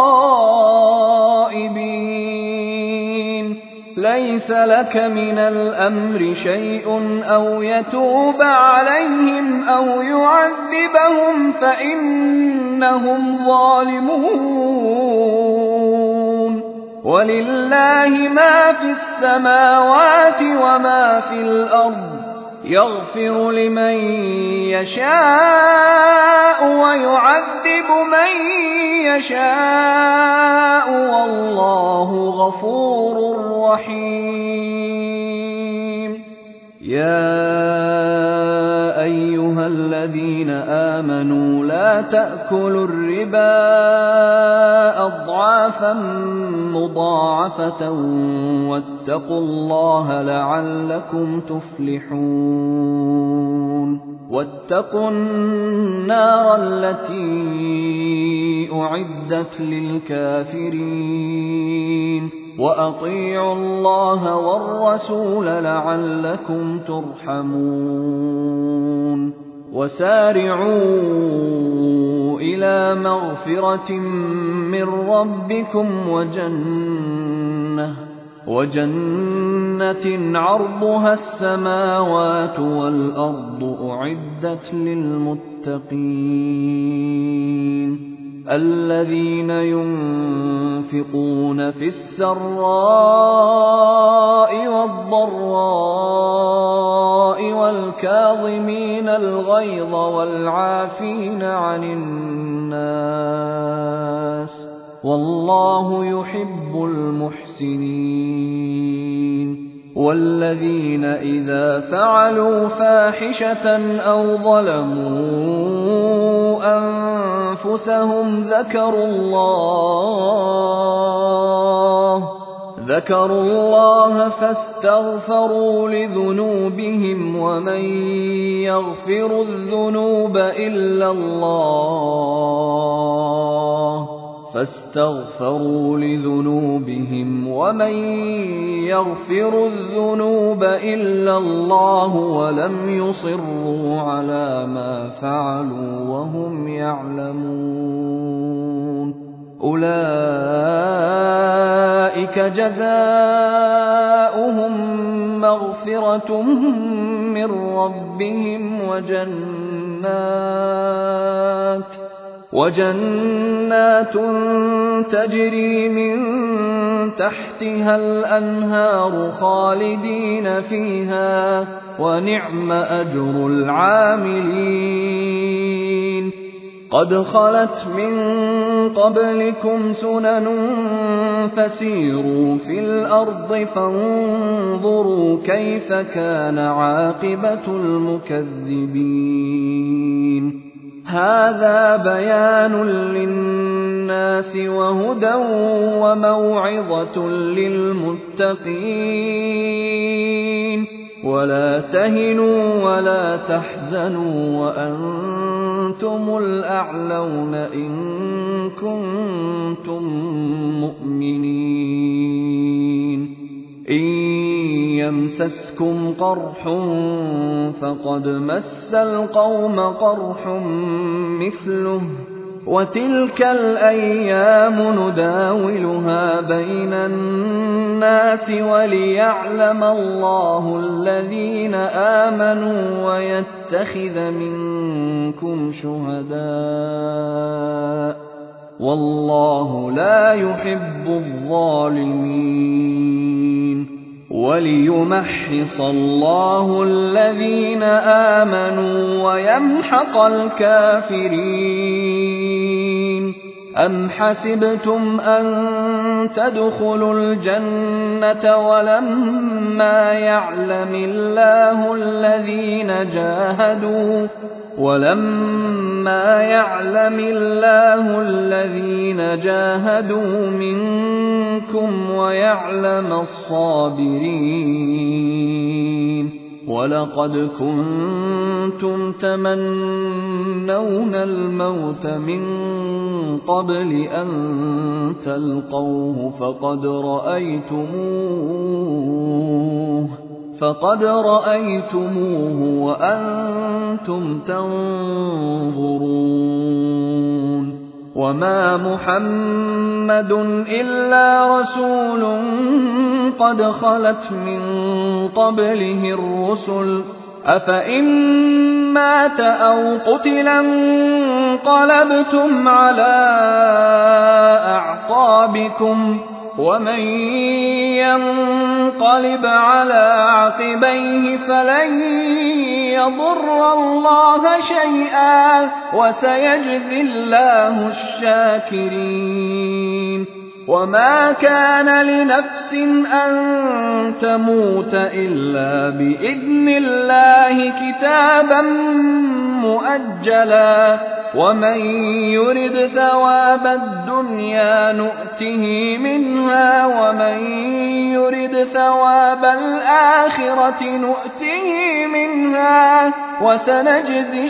خائبين ليس لك من الأمر شيء أو يتوب عليهم أو يعذبهم فإنهم ظالمون ولله ما في السماوات وما في الأرض يغفر لمن يشاء ويعذب من يشاء والله غفور رحيم يا أيها الذين آمنوا لا تأكلوا الربا أضعافا مضاعفة واتقوا الله لعلكم تفلحون واتقوا النار التي أعدت للكافرين وأطيعوا الله والرسول لعلكم ترحمون وسارعوا إلى مغفرة من ربكم وجنة عرضها السماوات والأرض أعدت للمتقين الذين ينفقون في السراء والضراء والكاظمين الغيظ والعافين عن الناس والله يحب المحسنين والذين إذا فعلوا فاحشة أو ظلموا أنفسهم ذكروا الله فاستغفروا لذنوبهم ومن يغفر الذنوب إلا الله ولم يصروا على ما فعلوا وهم يعلمون أولئك جزاؤهم مغفرة من ربهم وجنات تجري من تحتها الأنهار خالدين فيها ونعم أجر العاملين قد خلت من قبلكم سنن فسيروا في الأرض فانظروا كيف كان عاقبة المكذبين هذا بيان للناس وهدى وموعظة للمتقين ولا تهنوا ولا تحزنوا وأنتم الأعلون إن كنتم مؤمنين إن يمسسكم قرح فقد مس القوم قرح مثله وتلك الأيام نداولها بين الناس وليعلم الله الذين آمنوا ويتخذ منكم شهداء والله لا يحب الظالمين وليمحص الله الذين آمنوا ويمحق الكافرين أم حسبتم أن تدخلوا الجنة ولما يعلم الله الذين جاهدوا منكم ويعلم الصابرين ولقد كنتم تمنون الموت من قبل أن تلقوه فقد رأيتموه وأنتم تنظرون وما محمد إلا رسول قد خلت من قبله الرسل أفإن مات أو قتلا انقلبتم على أعقابكم ومن ينقلب على عقبيه فلن يضر الله شيئا وسيجزي الله الشاكرين وما كان لنفس أن تموت إلا بإذن الله كتابا مؤجلا ومن يرد ثواب الدنيا نؤته منها ومن يرد ثواب الآخرة نؤته منها وسنجزي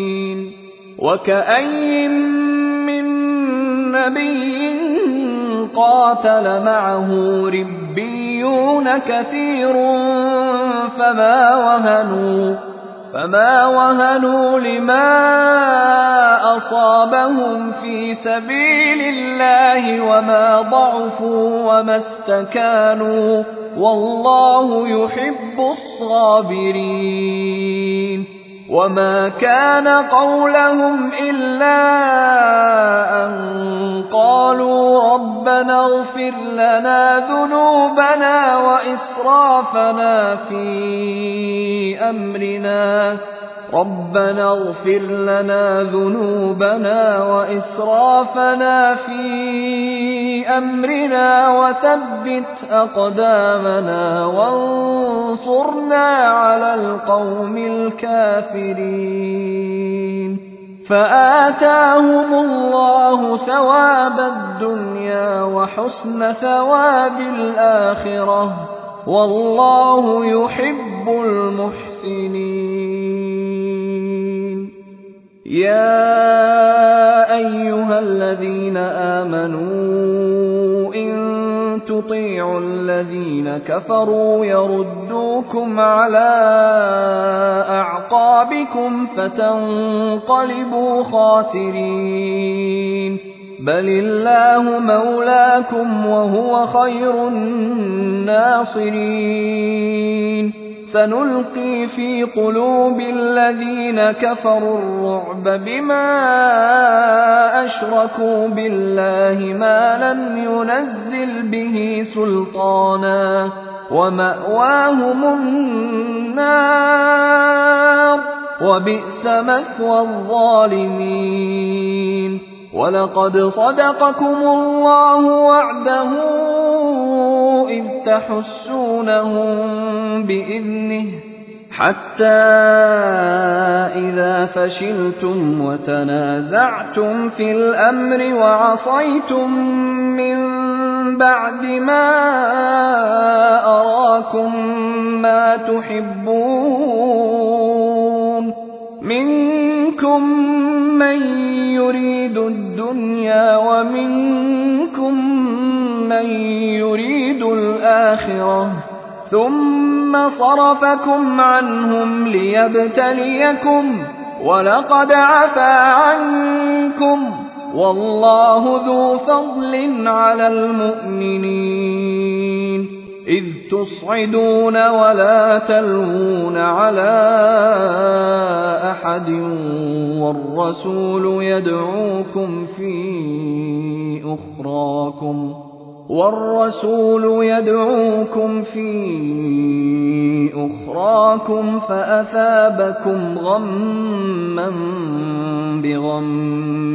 الشاكرين وكأين من نبي قاتل معه ربيون كثير فما وهنوا لما أصابهم في سبيل الله وما ضعفوا وما استكانوا والله يحب الصابرين. وما كان قولهم إلا أن قالوا ربنا اغفر لنا ذنوبنا وإسرافنا في أمرنا وثبت أقدامنا وانصرنا على القوم الكافرين. فآتاهم الله ثواب الدنيا وحسن ثواب الآخرة والله يحب المحسنين. يا أيها الذين آمنوا إن تطيعوا الذين كفروا يردوكم على أعقابكم فتنقلبوا خاسرين. بل الله مولاكم وهو خير الناصرين. سنلقي في قلوب الذين كفروا الرعب بما أشركوا بالله ما لم ينزل به سلطانا ومأواهم النار وبئس مثوى الظالمين. ولقد صدقكم الله وعده إذ تحسونهم بإذنه حتى إذا فشلتم وتنازعتم في الأمر وعصيتم من بعد ما أراكم ما تحبون منكم من يريد الدنيا ومنكم من يريد الآخرة ثم صرفكم عنهم ليبتليكم ولقد عفا عنكم والله ذو فضل على المؤمنين. إذ تصعدون ولا تلوون على أحد والرسول يدعوكم في أخراكم فأثابكم غما بغم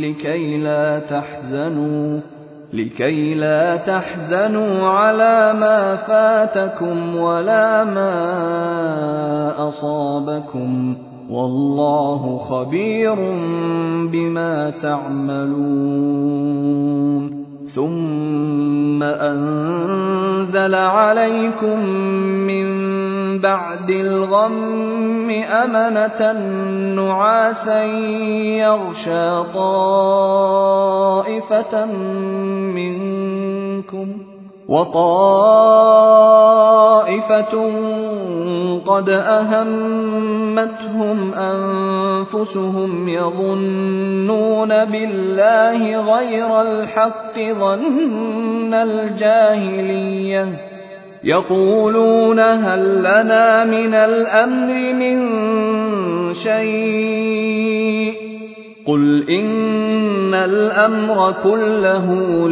لكي لا تحزنوا على ما فاتكم ولا ما أصابكم والله خبير بما تعملون. ثم أنزل عليكم من بعد الغم أمنة نعاسا يغشى طائفة منكم وطائفة قد أهمتهم أنفسهم يظنون بالله غير الحق ظن الجاهلية يقولون هل لنا من الأمر من شيء قل إن الأمر كله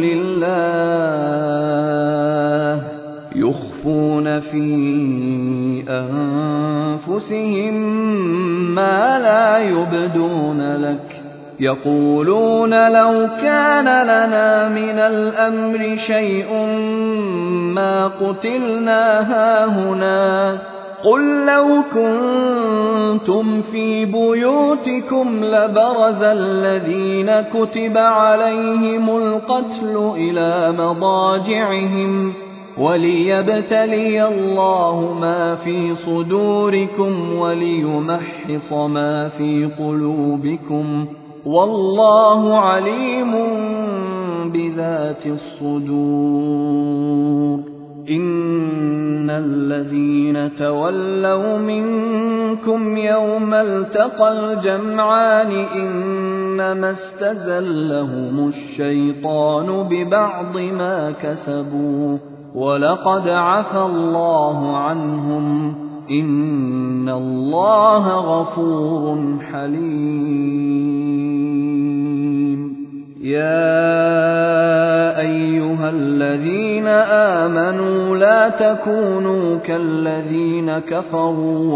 لله يخفون في أنفسهم ما لا يبدون لك يقولون لو كان لنا من الأمر شيء ما قتلنا هاهنا قل لو كنتم في بيوتكم لبرز الذين كتب عليهم القتل إلى مضاجعهم وليبتلي الله ما في صدوركم وليمحص ما في قلوبكم والله عليم بذات الصدور إن الذين تولوا منكم يوم التقى الجمعان إنما استزلهم الشيطان ببعض ما كسبوا ولقد عفى الله عنهم إن الله غفور حليم يا أيها الذين آمنوا لا تكونوا كالذين كفروا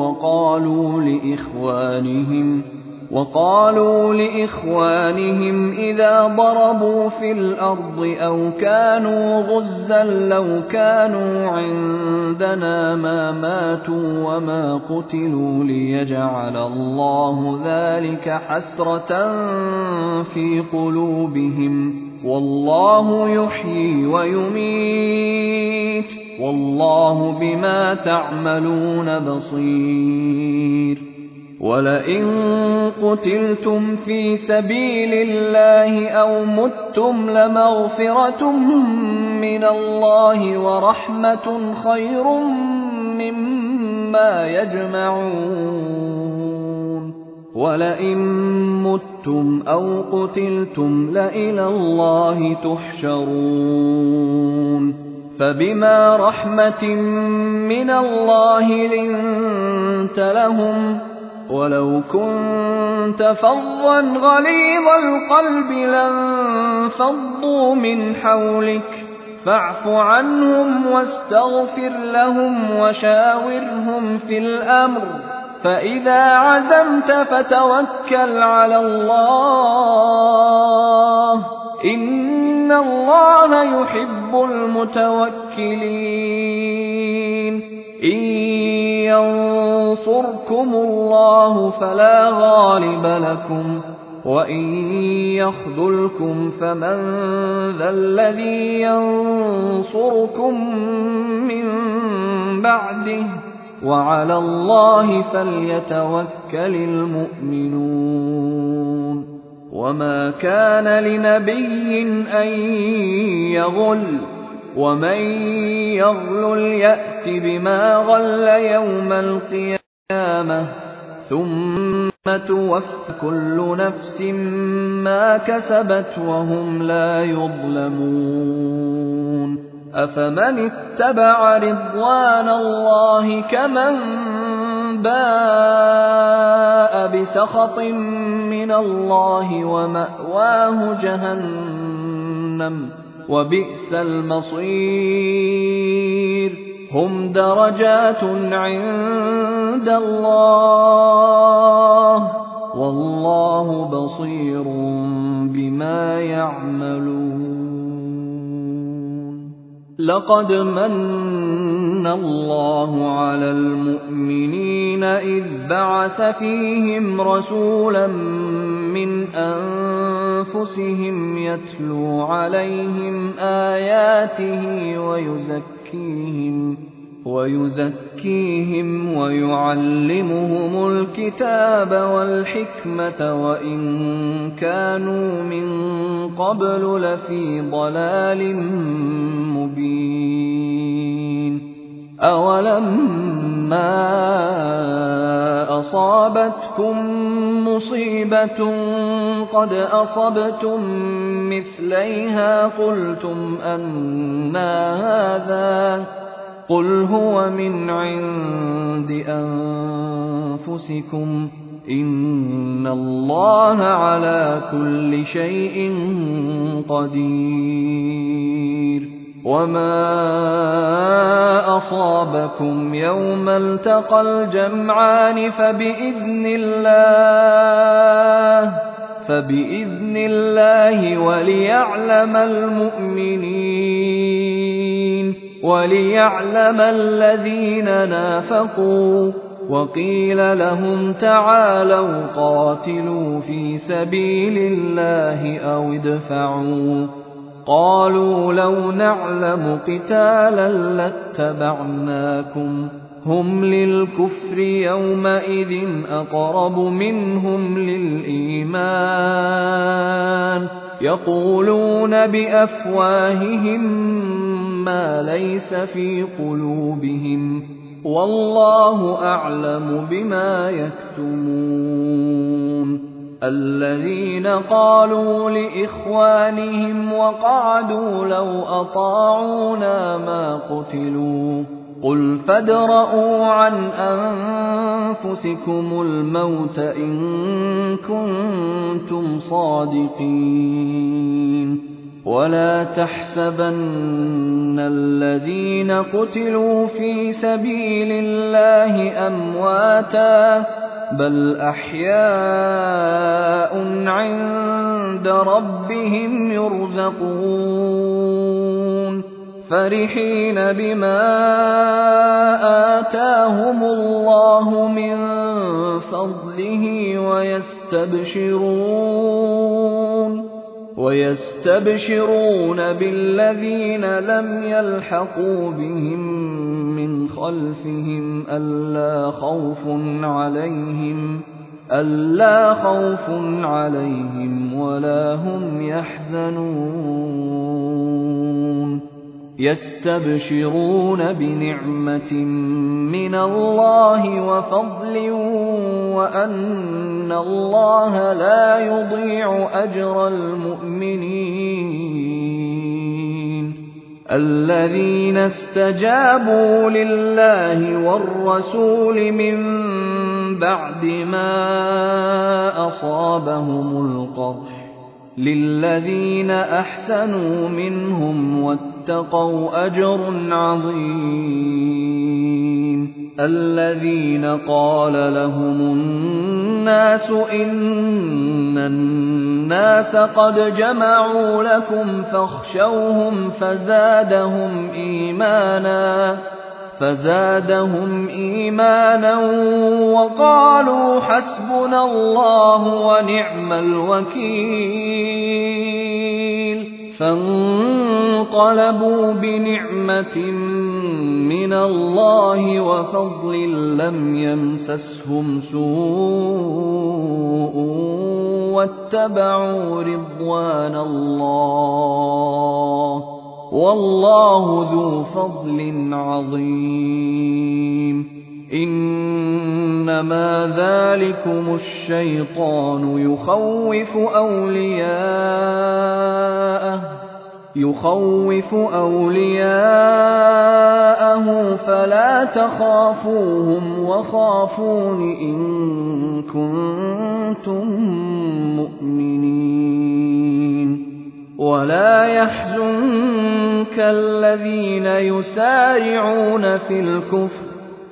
وقالوا لإخوانهم إذا ضربوا في الأرض أو كانوا غزا لو كانوا عندنا ما ماتوا وما قتلوا ليجعل الله ذلك حسرة في قلوبهم والله يحيي ويميت والله بما تعملون بصير ولئن قتلتم في سبيل الله أو متم لمغفرة من الله ورحمة خير مما يجمعون ولئن متم أو قتلتم لإلى الله تحشرون فبما رحمة من الله لنت لهم ولو كنت فظا غليظ القلب لانفضوا من حولك فاعف عنهم واستغفر لهم وشاورهم في الأمر فإذا عزمت فتوكل على الله إن الله يحب المتوكلين إن ينصركم الله فلا غالب لكم وإن يخذلكم فمن ذا الذي ينصركم من بعده وعلى الله فليتوكل المؤمنون وما كان لنبي أن يغل ومن يغلل يأت بما غل يوم القيامة ثم توفى كل نفس ما كسبت وهم لا يظلمون أفمن اتبع رضوان الله كمن باء بسخط من الله ومأواه جهنم وبئس المصير هم درجات عند الله والله بصير بما يعملون لقد من الله على المؤمنين إذ بعث فيهم رسولا من أنفسهم يتلو عليهم آياته ويزكيهم ويعلمهم الكتاب والحكمة وإن كانوا من قبل لفي ضلال مبين أولما أصابتكم مصيبة قد أصبتم مثليها قلتم أنى هذا قل هو من عند أنفسكم إن الله على كل شيء قدير وما أصابكم يوم التقى الجمعان فبإذن الله وليعلم المؤمنين وليعلم الذين نافقوا وقيل لهم تعالوا قاتلوا في سبيل الله أو ادفعوا قالوا لو نعلم قتالا لاتبعناكم هم للكفر يومئذ أقرب منهم للإيمان يقولون بأفواههم ما ليس في قلوبهم والله أعلم بما يكتمون. الذين قالوا لإخوانهم وقعدوا لو أطاعونا ما قتلوا قل فادرءوا عن أنفسكم الموت إن كنتم صادقين. ولا تحسبن الذين قتلوا في سبيل الله أمواتا بل أحياء عند ربهم يرزقون فرحين بما آتاهم الله من فضله ويستبشرون بالذين لم يلحقوا بهم من خلفهم ألا خوف عليهم ولا هم يحزنون. يستبشرون بنعمة من الله وفضل وأن الله لا يضيع أجر المؤمنين. الذين استجابوا لله والرسول من بعد ما أصابهم القرح للذين أحسنوا منهم واتقوا أجر عظيم. الذين قال لهم الناس إن الناس قد جمعوا لكم فاخشوهم فزادهم إيمانا وقالوا حسبنا الله ونعم الوكيل. فانقلبوا بنعمة من الله وفضل لم يمسسهم سوء واتبعوا رضوان الله والله ذو فضل عظيم. إنما ذلكم الشيطان يخوف أولياءه فلا تخافوهم وخافون إن كنتم مؤمنين. ولا يحزنك الذين يسارعون في الكفر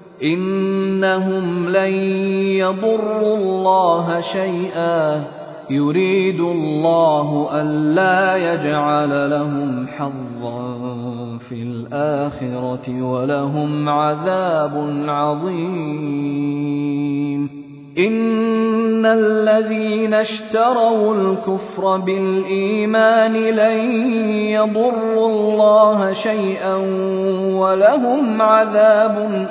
إنهم لن يضروا الله شيئا يريد الله ألا يجعل لهم حظا في الآخرة ولهم عذاب عظيم. إن الذين اشتروا الكفر بالإيمان لن يضروا الله شيئا ولهم عذاب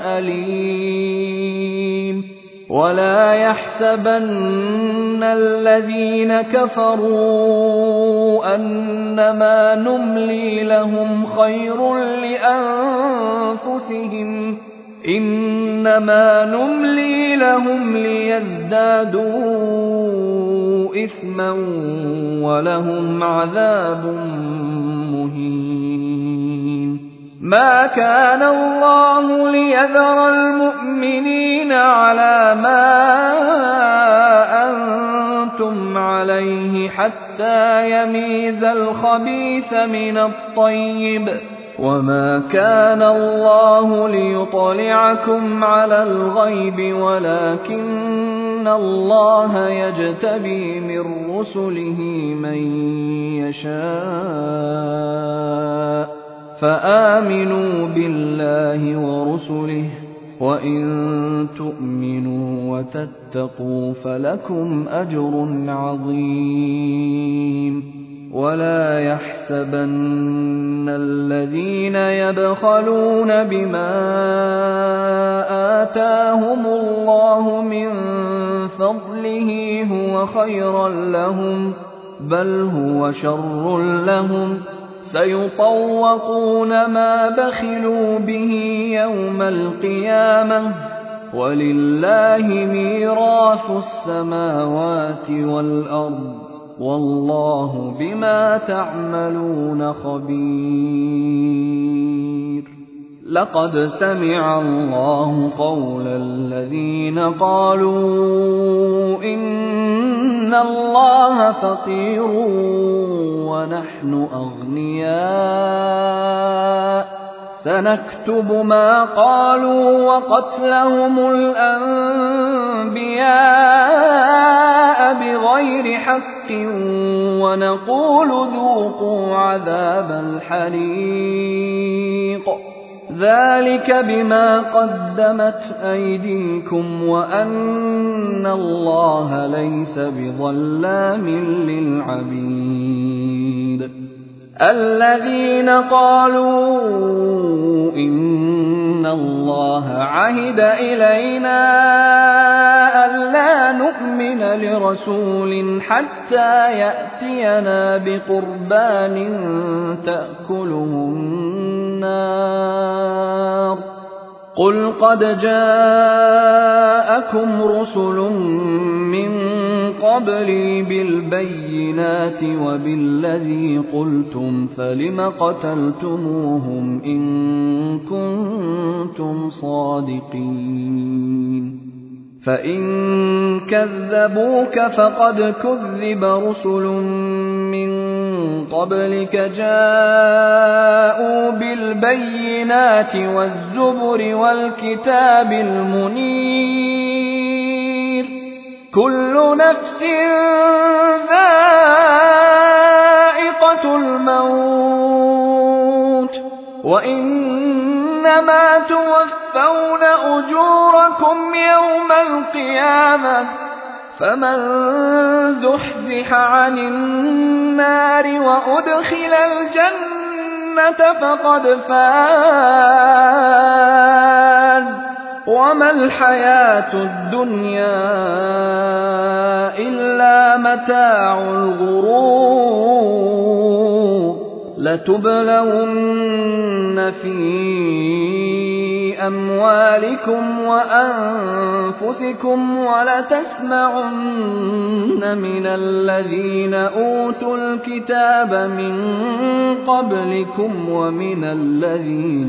أليم. ولا يحسبن الذين كفروا أنما نملي لهم خير لأنفسهم إنما نملي لهم ليزدادوا إثما ولهم عذاب مهين. ما كان الله ليذر المؤمنين على ما أنتم عليه حتى يميز الخبيث من الطيب وما كان الله ليطلعكم على الغيب ولكن الله يجتبي من رسله من يشاء فآمنوا بالله ورسله وإن تؤمنوا وتتقوا فلكم أجر عظيم. ولا يحسبن الذين يبخلون بما آتاهم الله من فضله هو خيرا لهم بل هو شر لهم سيطوقون ما بخلوا به يوم القيامة ولله ميراث السماوات والأرض والله بما تعملون خبير. لقد سمع الله قول الذين قالوا إن الله فقير ونحن أغنياء سنكتب ما قالوا وقتلهم الأنبياء بغير حق ونقول ذوقوا عذاب الحريق ذلك بما قدمت أيديكم وأن الله ليس بظلام للعبيد. الذين قالوا إن الله عهد إلينا ألا نؤمن لرسول حتى يأتينا بقربان تأكله النار قل قد جاءكم رسل من قبلي بالبينات وبالذي قلتم فلم قتلتموهم إن كنتم صادقين فإن كذبوك فقد كذب رسل من قبلك جاءوا بالبينات والزبر والكتاب المنير كل نفس ذائقة الموت وإنما توفون أجوركم يوم القيامة فمن زحزح عن النار وأدخل الجنة فقد فاز وما الحياة الدنيا إلا متاع الغرور لتبلون في أموالكم وأنفسكم ولتسمعن من الذين أوتوا الكتاب من قبلكم ومن الذين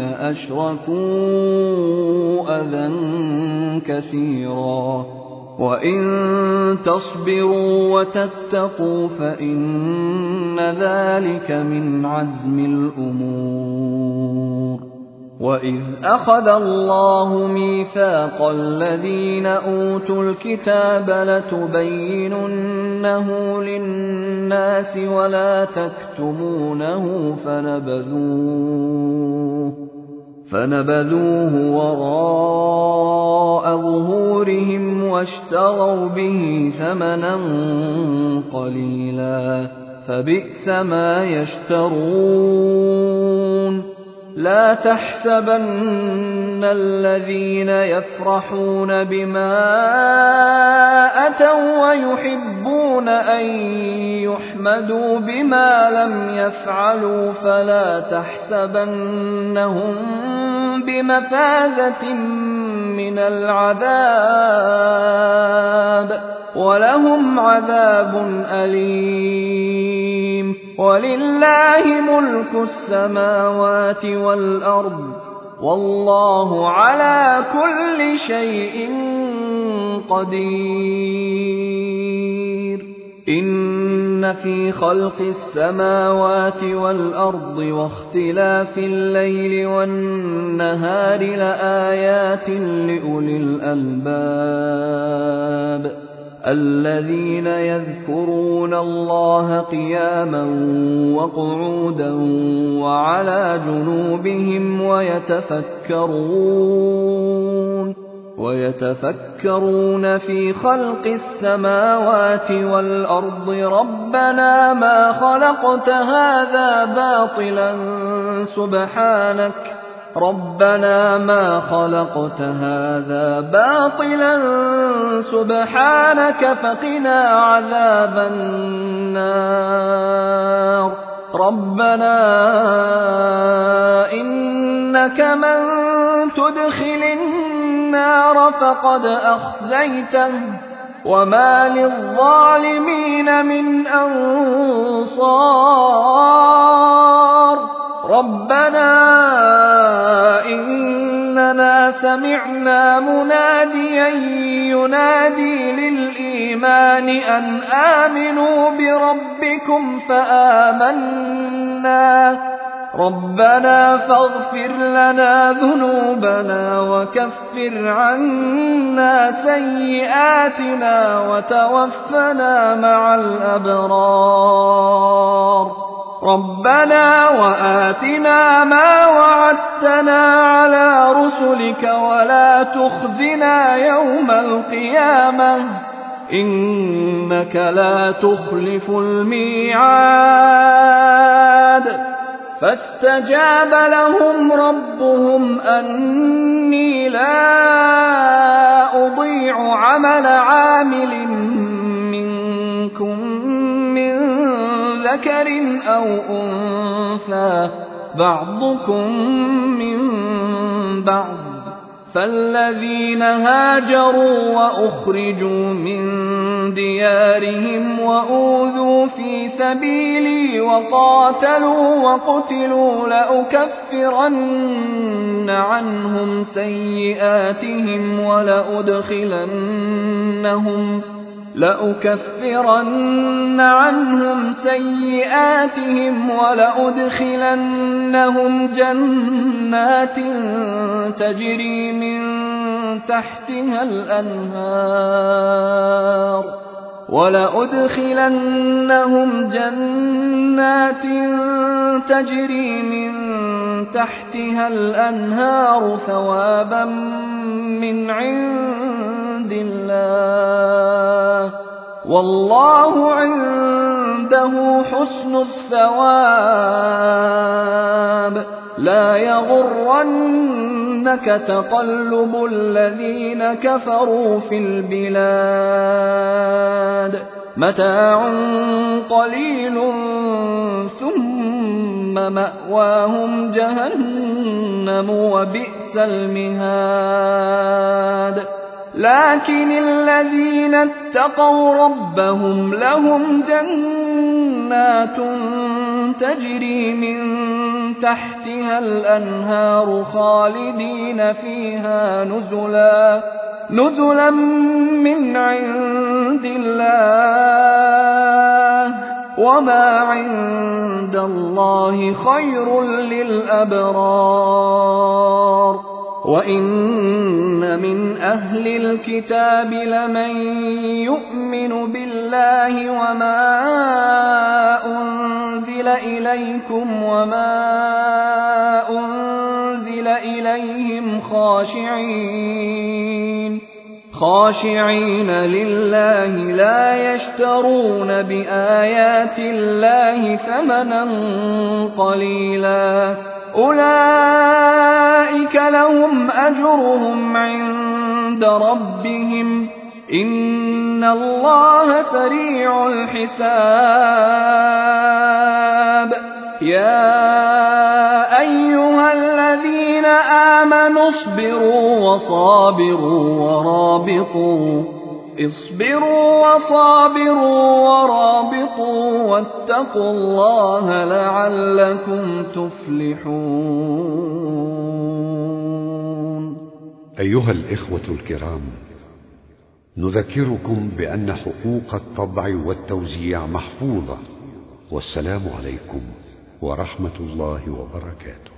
أشركوا أذى كثيرا وإن تصبروا وتتقوا فإن ذلك من عزم الأمور. وإذ أخذ الله ميثاق الذين أوتوا الكتاب لتبيننه للناس ولا تكتمونه فنبذوه وراء ظهورهم واشتروا به ثمنا قليلا فبئس ما يشترون. لا تحسبن الذين يفرحون بما أتوا ويحبون أن يحمدوا بما لم يفعلوا فلا تحسبنهم بمفازة من العذاب ولهم عذاب أليم. ولله ملك السماوات والأرض والله على كل شيء قدير. إن في خلق السماوات والأرض واختلاف الليل والنهار لآيات لأولي الألباب الذين يذكرون الله قياما وقعودا وعلى جنوبهم ويتفكرون في خلق السماوات والأرض ربنا ما خلقت هذا باطلا ربنا ما خلقت هذا باطلا سبحانك فقنا عذاب النار ربنا إنك من تدخل النار فقد أخزيته وما للظالمين من أنصار ربنا إننا سمعنا مناديا ينادي للإيمان أن آمنوا بربكم فآمنا ربنا فاغفر لنا ذنوبنا وكفر عنا سيئاتنا وتوفنا مع الأبرار ربنا وآتنا ما وعدتنا على رسلك ولا تخزنا يوم القيامة إنك لا تخلف الميعاد فاستجاب لهم ربهم أني لا أضيع عمل عامل منكم من ذكر أو أنثى بعضكم من بعض فالذين هاجروا وأخرجوا من ديارهم وأوذوا في سبيلي وقاتلوا وقتلوا لأكفرن عنهم سيئاتهم ولأدخلنهم جنات تجري من تحتها الأنهار ثوابا من عند الله والله عنده حسن الثواب لا يغرنك تقلب الذين كفروا في البلاد متاع قليل ثم مأواهم جهنم وبئس المهاد لكن الذين اتقوا ربهم لهم جنات تجري من تحتها الأنهار خالدين فيها نزلا من عند الله وما عند الله خير للأبرار وإن من أهل الكتاب لمن يؤمن بالله وما أنزل إليكم وما أنزل إليهم خاشعين لله لا يشترون بآيات الله ثمنا قليلا أولئك لهم أجرهم عند ربهم إن الله سريع الحساب يا أيها الذين آمنوا اصبروا وصابروا ورابطوا واتقوا الله لعلكم تفلحون. أيها الإخوة الكرام، نذكركم بأن حقوق الطبع والتوزيع محفوظة، والسلام عليكم ورحمة الله وبركاته.